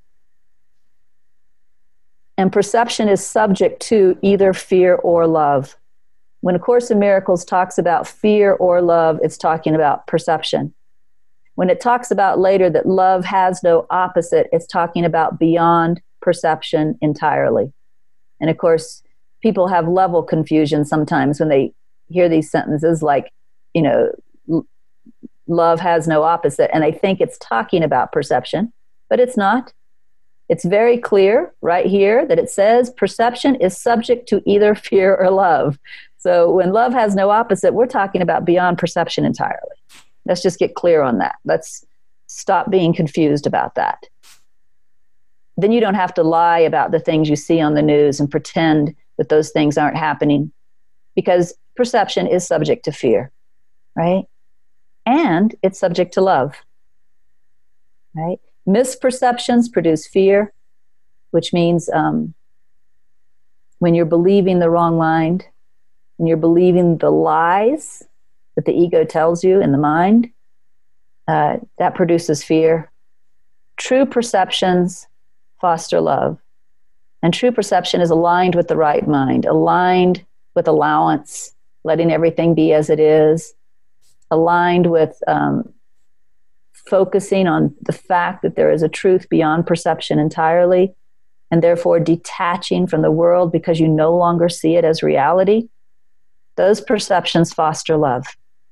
Speaker 1: And perception is subject to either fear or love. When A Course in Miracles talks about fear or love, it's talking about perception. When it talks about later that love has no opposite, it's talking about beyond perception entirely. And of course, people have level confusion sometimes when they hear these sentences like, you know, l- love has no opposite. And they think it's talking about perception, but it's not. It's very clear right here that it says perception is subject to either fear or love. So when love has no opposite, we're talking about beyond perception entirely. Let's just get clear on that. Let's stop being confused about that. Then you don't have to lie about the things you see on the news and pretend that those things aren't happening because perception is subject to fear, right? And it's subject to love, right? Misperceptions produce fear, which means um, when you're believing the wrong mind, when you're believing the lies that the ego tells you in the mind, uh, that produces fear. True perceptions foster love. And true perception is aligned with the right mind, aligned with allowance, letting everything be as it is, aligned with um, focusing on the fact that there is a truth beyond perception entirely, and therefore detaching from the world because you no longer see it as reality. Those perceptions foster love.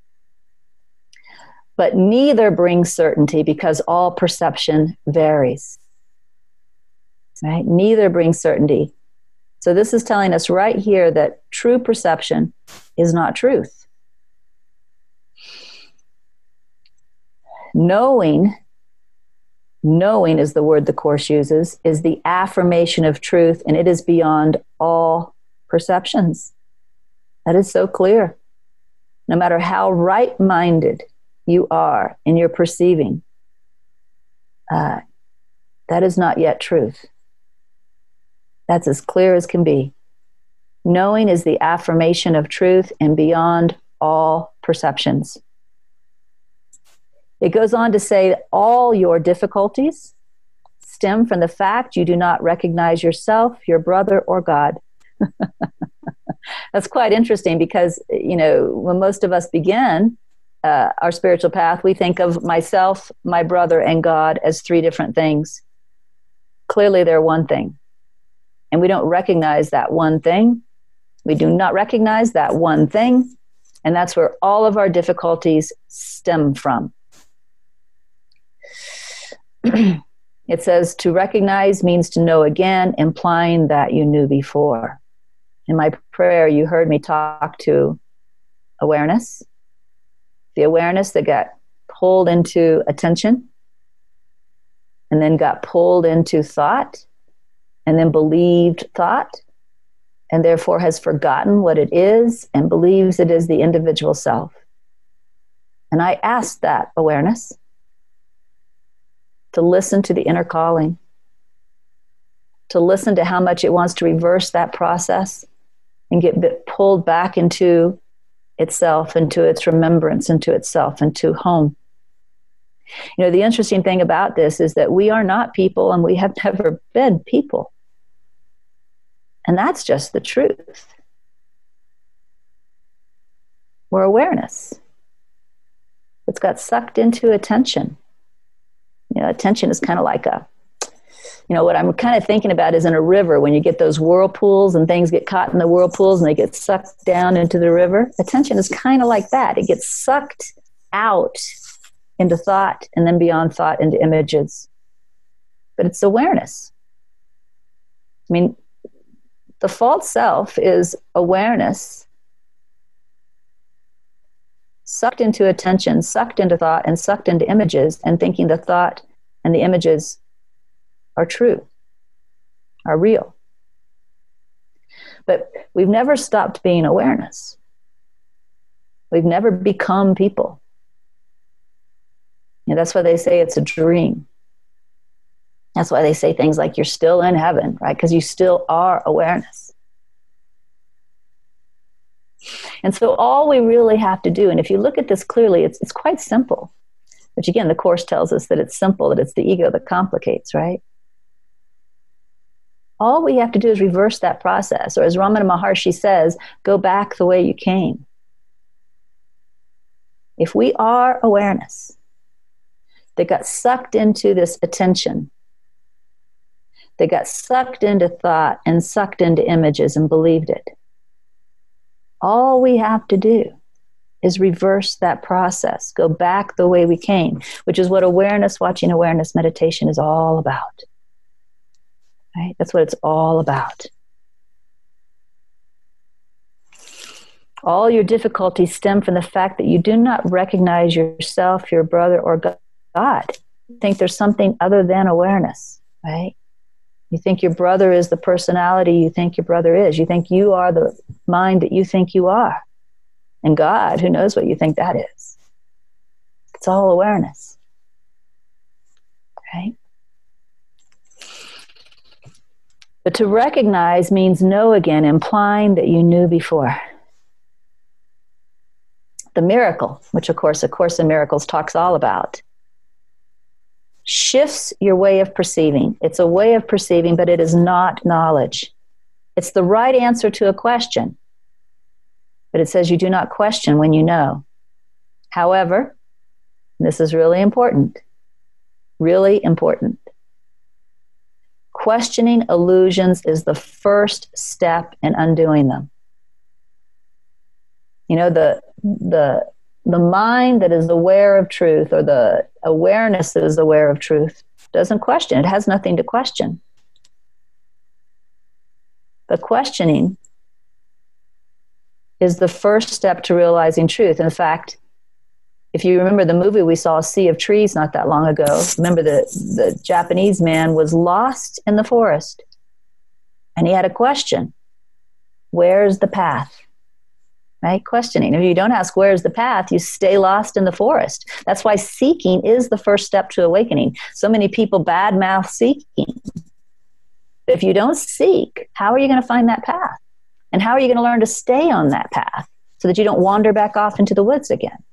Speaker 1: But neither brings certainty because all perception varies. Right? Neither brings certainty. So this is telling us right here that true perception is not truth. Knowing, knowing is the word the Course uses, is the affirmation of truth, and it is beyond all perceptions. That is so clear. No matter how right-minded you are in your perceiving, uh, that is not yet truth. That's as clear as can be. Knowing is the affirmation of truth and beyond all perceptions. It goes on to say that all your difficulties stem from the fact you do not recognize yourself, your brother, or God. That's quite interesting because, you know, when most of us begin uh, our spiritual path, we think of myself, my brother, and God as three different things. Clearly, they're one thing. And we don't recognize that one thing. We do not recognize that one thing. And that's where all of our difficulties stem from. It says to recognize means to know again, implying that you knew before. In my prayer, you heard me talk to awareness, the awareness that got pulled into attention and then got pulled into thought and then believed thought and therefore has forgotten what it is and believes it is the individual self. And I ask that awareness to listen to the inner calling, to listen to how much it wants to reverse that process and get pulled back into itself, into its remembrance, into itself, into home. You know, the interesting thing about this is that we are not people, and we have never been people. And that's just the truth. We're awareness. It's got sucked into attention. You know, attention is kind of like a, you know, what I'm kind of thinking about is in a river, when you get those whirlpools and things get caught in the whirlpools and they get sucked down into the river. Attention is kind of like that. It gets sucked out into thought, and then beyond thought into images. But it's awareness. I mean, the false self is awareness sucked into attention, sucked into thought, and sucked into images, and thinking the thought and the images are true, are real. But we've never stopped being awareness. We've never become people. You know, that's why they say it's a dream. That's why they say things like you're still in heaven, right? Because you still are awareness. And so all we really have to do, and if you look at this clearly, it's it's quite simple. Which again, the Course tells us that it's simple, that it's the ego that complicates, right? All we have to do is reverse that process. Or as Ramana Maharshi says, go back the way you came. If we are awareness that got sucked into this attention, that got sucked into thought and sucked into images and believed it, all we have to do is reverse that process, go back the way we came, which is what awareness, watching awareness meditation is all about. Right? That's what it's all about. All your difficulties stem from the fact that you do not recognize yourself, your brother, or God. You think there's something other than awareness, right? You think your brother is the personality you think your brother is. You think you are the mind that you think you are. And God, who knows what you think that is? It's all awareness. Right? But to recognize means know again, implying that you knew before. The miracle, which of course, A Course in Miracles talks all about, shifts your way of perceiving. It's a way of perceiving, but it is not knowledge. It's the right answer to a question. But it says you do not question when you know. However, this is really important, really important. Questioning illusions is the first step in undoing them. You know, the the the mind that is aware of truth, or the awareness that is aware of truth, doesn't question. It has nothing to question. But questioning is the first step to realizing truth. In fact, if you remember the movie we saw, Sea of Trees, not that long ago, remember the, the Japanese man was lost in the forest. And he had a question. Where's the path? Right? Questioning. If you don't ask where's the path, you stay lost in the forest. That's why seeking is the first step to awakening. So many people badmouth seeking. If you don't seek, how are you going to find that path? And how are you going to learn to stay on that path so that you don't wander back off into the woods again?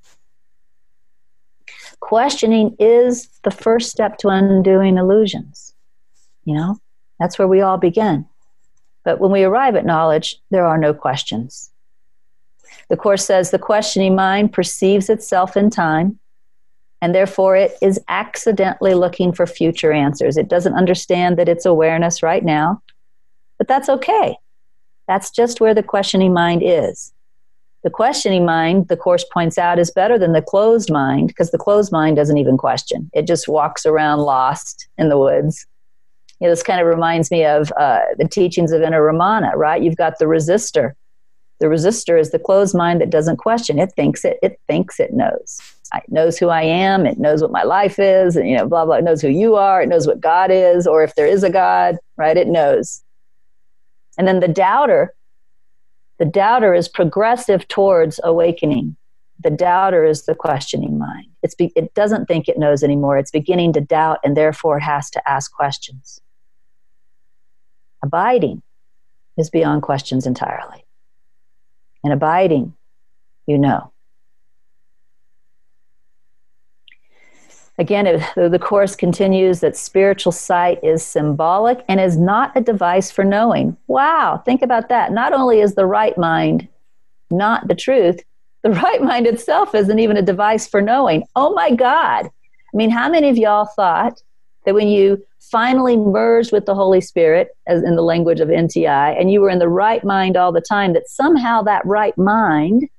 Speaker 1: Questioning is the first step to undoing illusions. You know, that's where we all begin. But when we arrive at knowledge, there are no questions. The Course says the questioning mind perceives itself in time, and therefore it is accidentally looking for future answers. It doesn't understand that it's awareness right now, but that's okay. That's just where the questioning mind is. The questioning mind, the Course points out, is better than the closed mind, because the closed mind doesn't even question. It just walks around lost in the woods. You know, this kind of reminds me of uh, the teachings of Inner Ramana, right? You've got the resistor. The resistor is the closed mind that doesn't question. It thinks it, it thinks it knows. It knows who I am. It knows what my life is. And, you know, blah, blah. It knows who you are. It knows what God is, or if there is a God, right? It knows. And then the doubter, the doubter is progressive towards awakening. The doubter is the questioning mind. It's be, it doesn't think it knows anymore. It's beginning to doubt, and therefore it has to ask questions. Abiding is beyond questions entirely. And abiding, you know. Again, it, the Course continues that spiritual sight is symbolic and is not a device for knowing. Wow, think about that. Not only is the right mind not the truth, the right mind itself isn't even a device for knowing. Oh my God. I mean, how many of y'all thought that when you finally merged with the Holy Spirit, as in the language of N T I, and you were in the right mind all the time, that somehow that right mind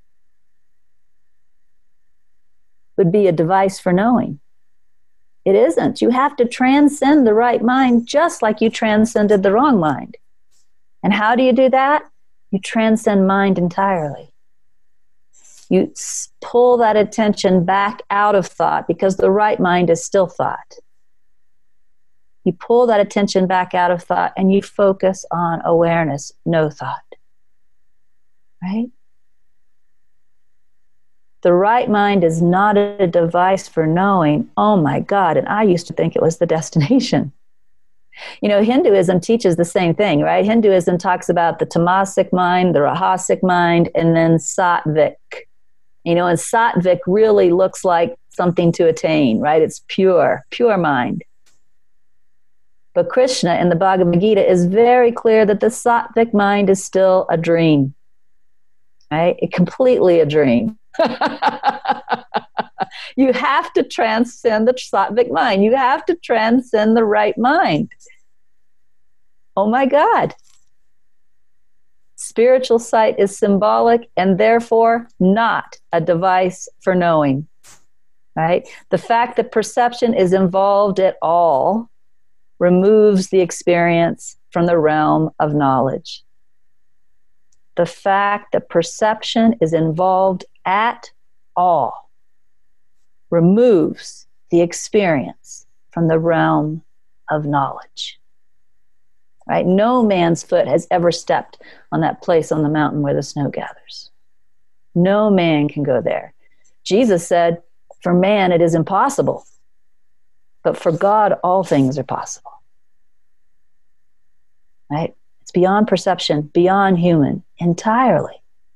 Speaker 1: would be a device for knowing? It isn't. You have to transcend the right mind just like you transcended the wrong mind. And how do you do that? You transcend mind entirely. You pull that attention back out of thought, because the right mind is still thought. You pull that attention back out of thought and you focus on awareness, no thought. Right? The right mind is not a device for knowing. Oh my God, and I used to think it was the destination. You know, Hinduism teaches the same thing, right? Hinduism talks about the tamasic mind, the rajasic mind, and then sattvic. You know, and sattvic really looks like something to attain, right? It's pure, pure mind. But Krishna in the Bhagavad Gita is very clear that the sattvic mind is still a dream, right? It, completely a dream. You have to transcend the sattvic mind. You have to transcend the right mind. Oh my God. Spiritual sight is symbolic and therefore not a device for knowing. Right? The fact that perception is involved at all removes the experience from the realm of knowledge. The fact that perception is involved at all removes the experience from the realm of knowledge. Right? No man's foot has ever stepped on that place on the mountain where the snow gathers. No man can go there. Jesus said, for man it is impossible, but for God all things are possible. Right? It's beyond perception, beyond human, entirely.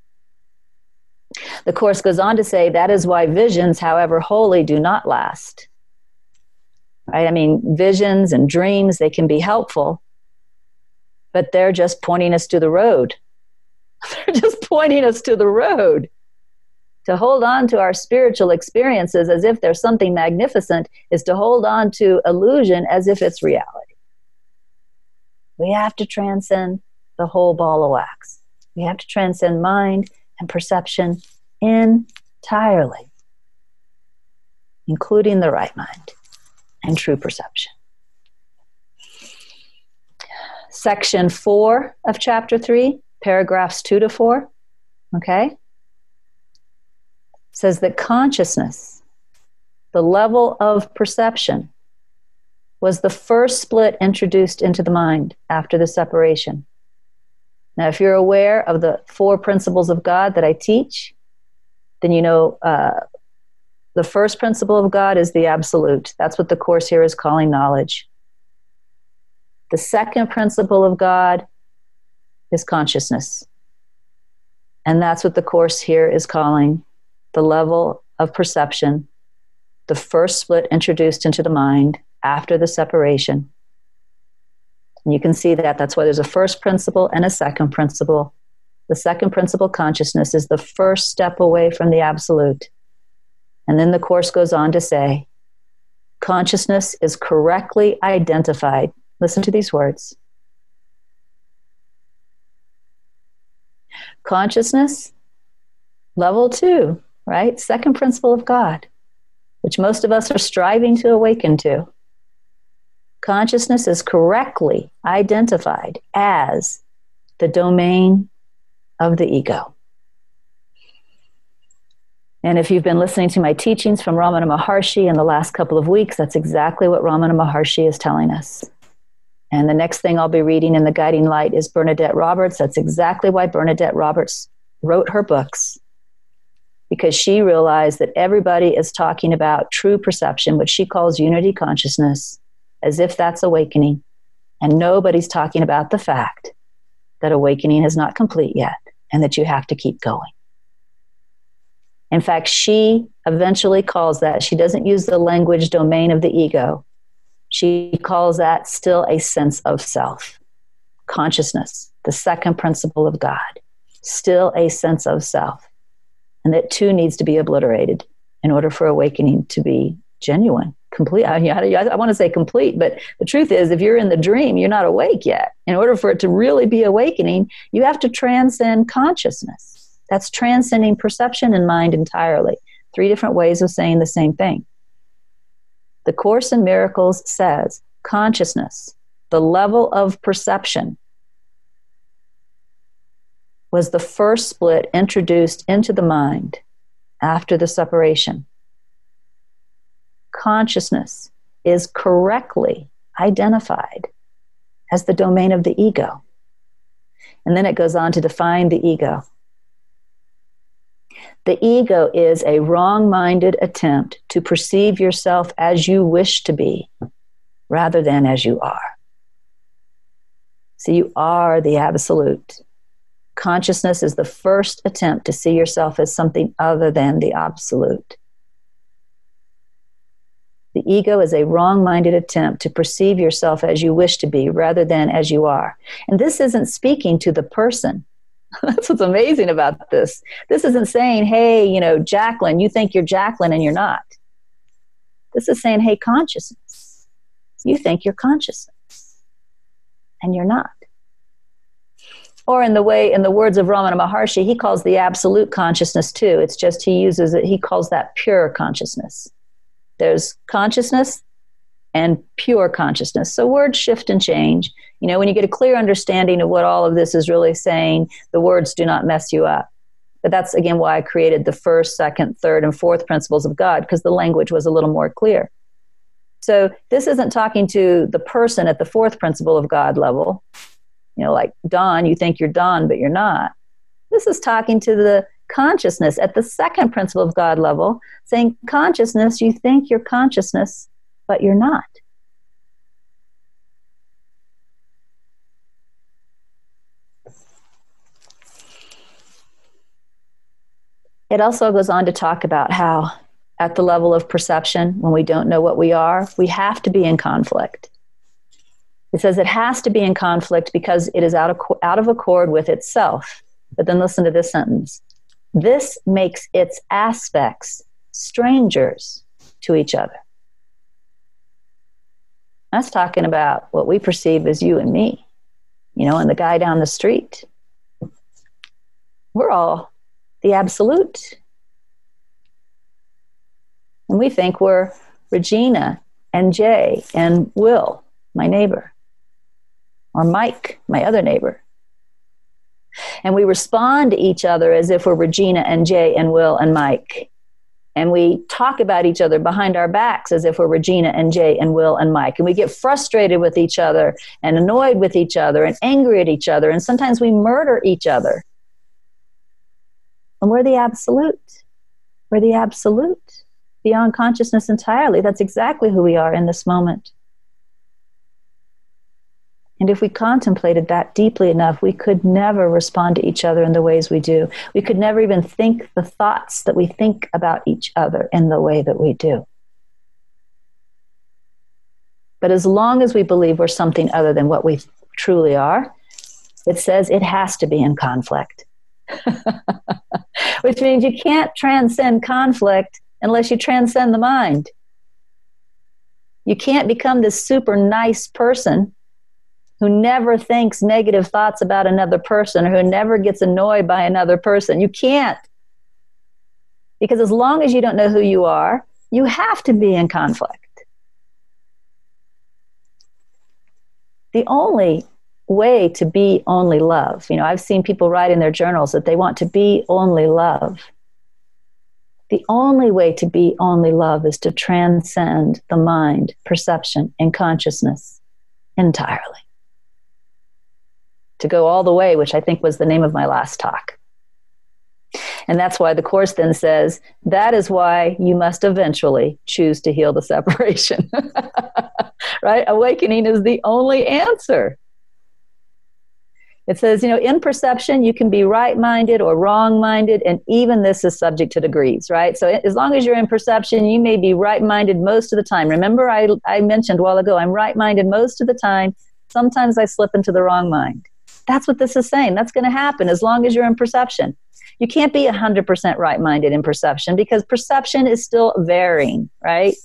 Speaker 1: The Course goes on to say that is why visions, however holy, do not last. Right? I mean, visions and dreams, they can be helpful, but they're just pointing us to the road. They're just pointing us to the road. To hold on to our spiritual experiences as if there's something magnificent is to hold on to illusion as if it's reality. We have to transcend the whole ball of wax. We have to transcend mind and perception entirely, including the right mind and true perception. Section four of chapter three, paragraphs two to four, okay, says that consciousness, the level of perception, was the first split introduced into the mind after the separation. Now, if you're aware of the four principles of God that I teach, then you know uh, the first principle of God is the absolute. That's what the Course here is calling knowledge. The second principle of God is consciousness. And that's what the Course here is calling the level of perception, the first split introduced into the mind after the separation. And you can see that. That's why there's a first principle and a second principle. The second principle, consciousness, is the first step away from the absolute. And then the Course goes on to say, consciousness is correctly identified. Listen to these words. Consciousness, level two, right? Second principle of God, which most of us are striving to awaken to. Consciousness is correctly identified as the domain of the ego. And if you've been listening to my teachings from Ramana Maharshi in the last couple of weeks, that's exactly what Ramana Maharshi is telling us. And the next thing I'll be reading in the Guiding Light is Bernadette Roberts. That's exactly why Bernadette Roberts wrote her books. because she realized that everybody is talking about true perception, which she calls unity consciousness, as if that's awakening. And nobody's talking about the fact that awakening is not complete yet and that you have to keep going. In fact, she eventually calls that, she doesn't use the language domain of the ego. She calls that still a sense of self. Consciousness, the second principle of God, still a sense of self. And that too needs to be obliterated in order for awakening to be genuine, complete. I, I want to say complete, but the truth is, if you're in the dream, you're not awake yet. In order for it to really be awakening, you have to transcend consciousness. That's transcending perception and mind entirely. Three different ways of saying the same thing. The Course in Miracles says consciousness, the level of perception, was the first split introduced into the mind after the separation. Consciousness is correctly identified as the domain of the ego. And then it goes on to define the ego. The ego is a wrong-minded attempt to perceive yourself as you wish to be, rather than as you are. So you are the absolute. Consciousness is the first attempt to see yourself as something other than the absolute. The ego is a wrong-minded attempt to perceive yourself as you wish to be rather than as you are. And this isn't speaking to the person. That's what's amazing about this. This isn't saying, hey, you know, Jacqueline, you think you're Jacqueline and you're not. This is saying, hey, consciousness, you think you're consciousness and you're not. Or in the way, in the words of Ramana Maharshi, he calls the absolute consciousness too. It's just he uses it, he calls that pure consciousness. There's consciousness and pure consciousness. So words shift and change. You know, when you get a clear understanding of what all of this is really saying, the words do not mess you up. But that's, again, why I created the first, second, third, and fourth principles of God, because the language was a little more clear. So this isn't talking to the person at the fourth principle of God level. You know, like Don, you think you're Don, but you're not. This is talking to the consciousness at the second principle of God level, saying, consciousness, you think you're consciousness, but you're not. It also goes on to talk about how at the level of perception, when we don't know what we are, we have to be in conflict. It says it has to be in conflict because it is out of, out of accord with itself. But then listen to this sentence. This makes its aspects strangers to each other. That's talking about what we perceive as you and me, you know, and the guy down the street. We're all the absolute. And we think we're Regina and Jay and Will, my neighbor, or Mike, my other neighbor. And we respond to each other as if we're Regina and Jay and Will and Mike. And we talk about each other behind our backs as if we're Regina and Jay and Will and Mike. And we get frustrated with each other and annoyed with each other and angry at each other. And sometimes we murder each other. And we're the absolute. We're the absolute. Beyond consciousness entirely. That's exactly who we are in this moment. And if we contemplated that deeply enough, we could never respond to each other in the ways we do. We could never even think the thoughts that we think about each other in the way that we do. But as long as we believe we're something other than what we truly are, it says it has to be in conflict. Which means you can't transcend conflict unless you transcend the mind. You can't become this super nice person who never thinks negative thoughts about another person, or who never gets annoyed by another person. You can't. Because as long as you don't know who you are, you have to be in conflict. The only way to be only love, you know, I've seen people write in their journals that they want to be only love. The only way to be only love is to transcend the mind, perception, and consciousness entirely. To go all the way, which I think was the name of my last talk. And that's why the Course then says, that is why you must eventually choose to heal the separation. Right? Awakening is the only answer. It says, you know, in perception, you can be right-minded or wrong-minded, and even this is subject to degrees, right? So as long as you're in perception, you may be right-minded most of the time. Remember, I, I mentioned a while ago, I'm right-minded most of the time. Sometimes I slip into the wrong mind. That's what this is saying. That's going to happen as long as you're in perception. You can't be one hundred percent right-minded in perception because perception is still varying, right?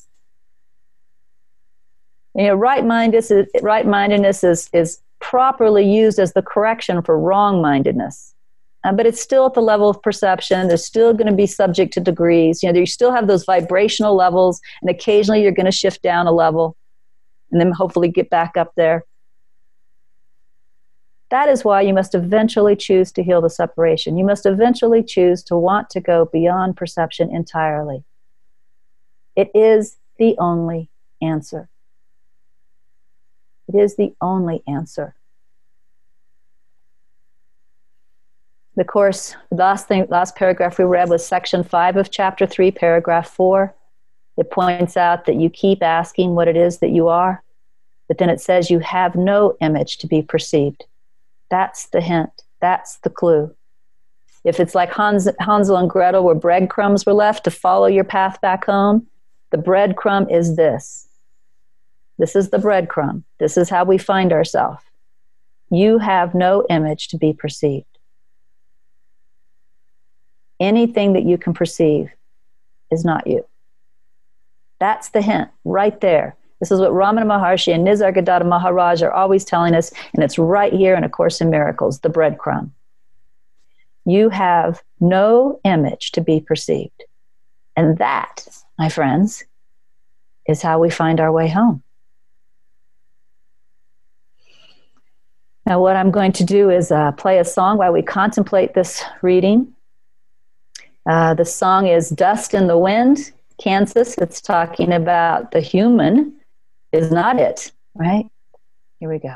Speaker 1: You know, right-mindedness is, right-mindedness is, is properly used as the correction for wrong-mindedness. Uh, but it's still at the level of perception. They're still going to be subject to degrees. You know, you still have those vibrational levels, and occasionally you're going to shift down a level and then hopefully get back up there. That is why you must eventually choose to heal the separation. You must eventually choose to want to go beyond perception entirely. It is the only answer. It is the only answer. The Course, the last thing, last paragraph we read was section five of chapter three, paragraph four. It points out that you keep asking what it is that you are, but then it says you have no image to be perceived. That's the hint. That's the clue. If it's like Hans, Hansel and Gretel where breadcrumbs were left to follow your path back home, the breadcrumb is this. This is the breadcrumb. This is how we find ourselves. You have no image to be perceived. Anything that you can perceive is not you. That's the hint right there. This is what Ramana Maharshi and Nisargadatta Maharaj are always telling us, and it's right here in A Course in Miracles, the breadcrumb. You have no image to be perceived. And that, my friends, is how we find our way home. Now, what I'm going to do is uh, play a song while we contemplate this reading. Uh, the song is Dust in the Wind, Kansas. It's talking about the human is not it, right? Here we go.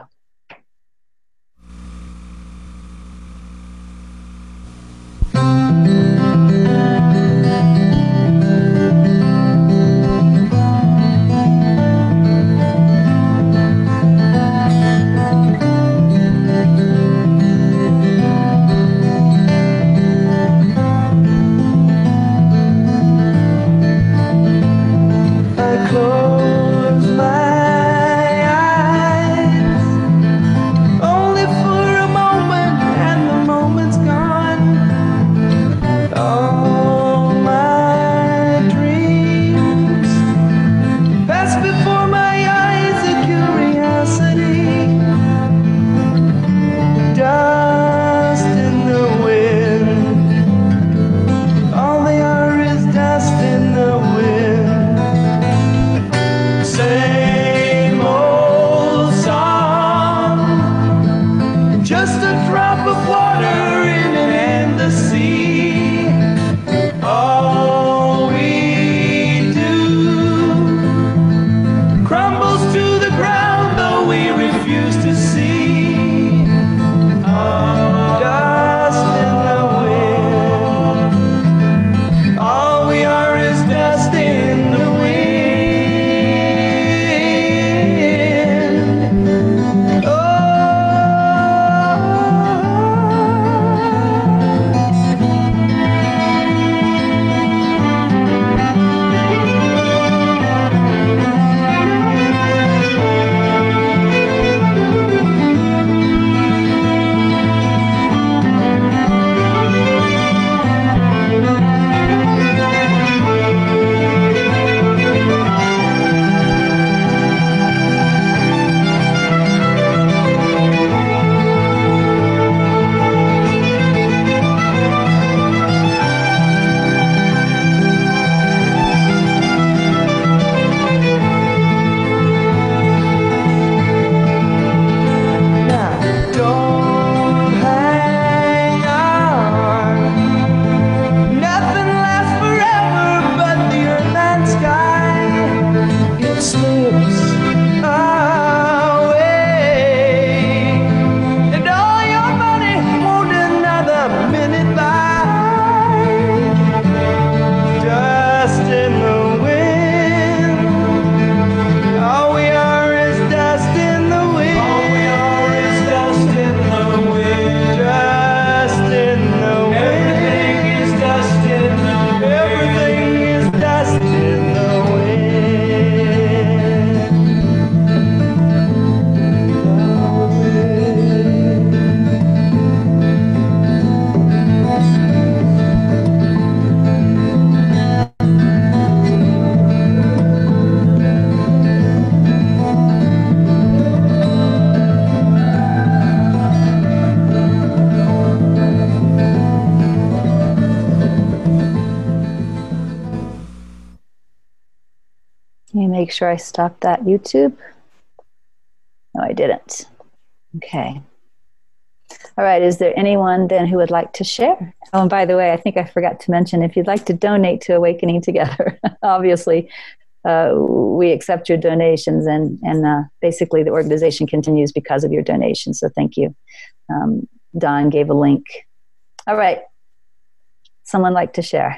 Speaker 1: make sure I stopped that YouTube. No, I didn't. Okay. All right. Is there anyone then who would like to share? Oh, and by the way, I think I forgot to mention, if you'd like to donate to Awakening Together, obviously, uh, we accept your donations, and, and uh, basically the organization continues because of your donations. So thank you. Um, Don gave a link. All right. Someone like to share?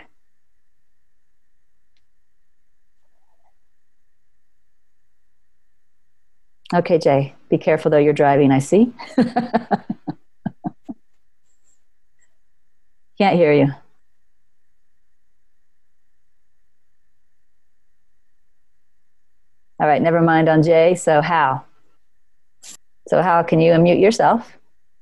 Speaker 1: Okay, Jay, be careful though, you're driving, I see. Can't hear you. All right, never mind on Jay. So Hal. So Hal, can you unmute yourself?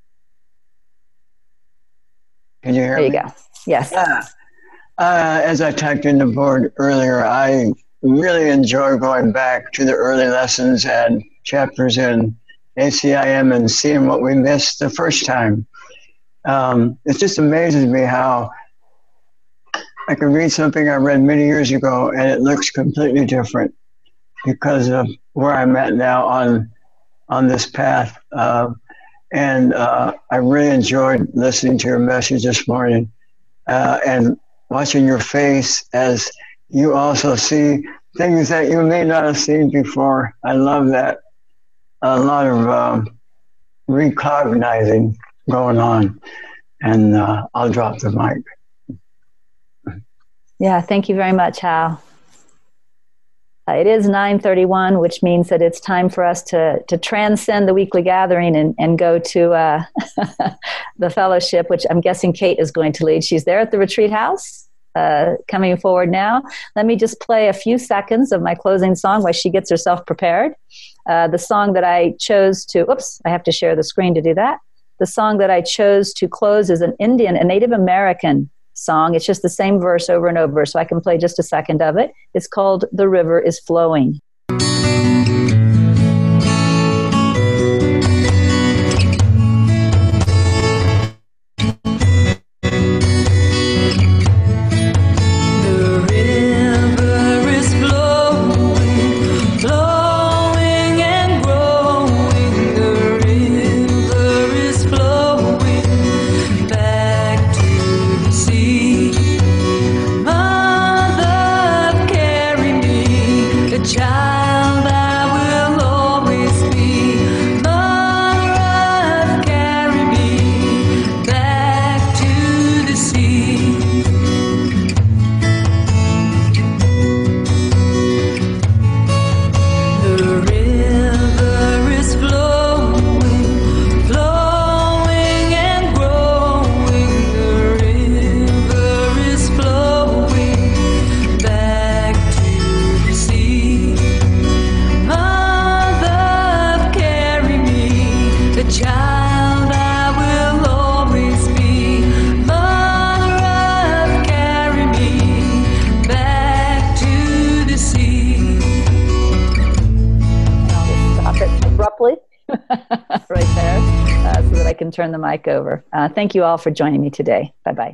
Speaker 7: Can you hear
Speaker 1: there
Speaker 7: me?
Speaker 1: There you go. Yes.
Speaker 7: Yeah. Uh, as I typed in the board earlier, I really enjoy going back to the early lessons and chapters in A C I M and seeing what we missed the first time. Um, it just amazes me how I can read something I read many years ago and it looks completely different because of where I'm at now on on this path. Uh, and uh, I really enjoyed listening to your message this morning uh, and watching your face as you also see things that you may not have seen before. I love that. A lot of um, recognizing going on. And uh, I'll drop the mic.
Speaker 1: Yeah, thank you very much, Hal. Uh, it is nine thirty-one, which means that it's time for us to, to transcend the weekly gathering and, and go to uh, the fellowship, which I'm guessing Kate is going to lead. She's there at the retreat house, uh, coming forward now. Let me just play a few seconds of my closing song while she gets herself prepared. Uh, the song that I chose to, oops, I have to share the screen to do that. The song that I chose to close is an Indian, a Native American song. It's just the same verse over and over, so I can play just a second of it. It's called The River is Flowing. Right there, uh, so that I can turn the mic over. Uh, thank you all for joining me today. Bye-bye.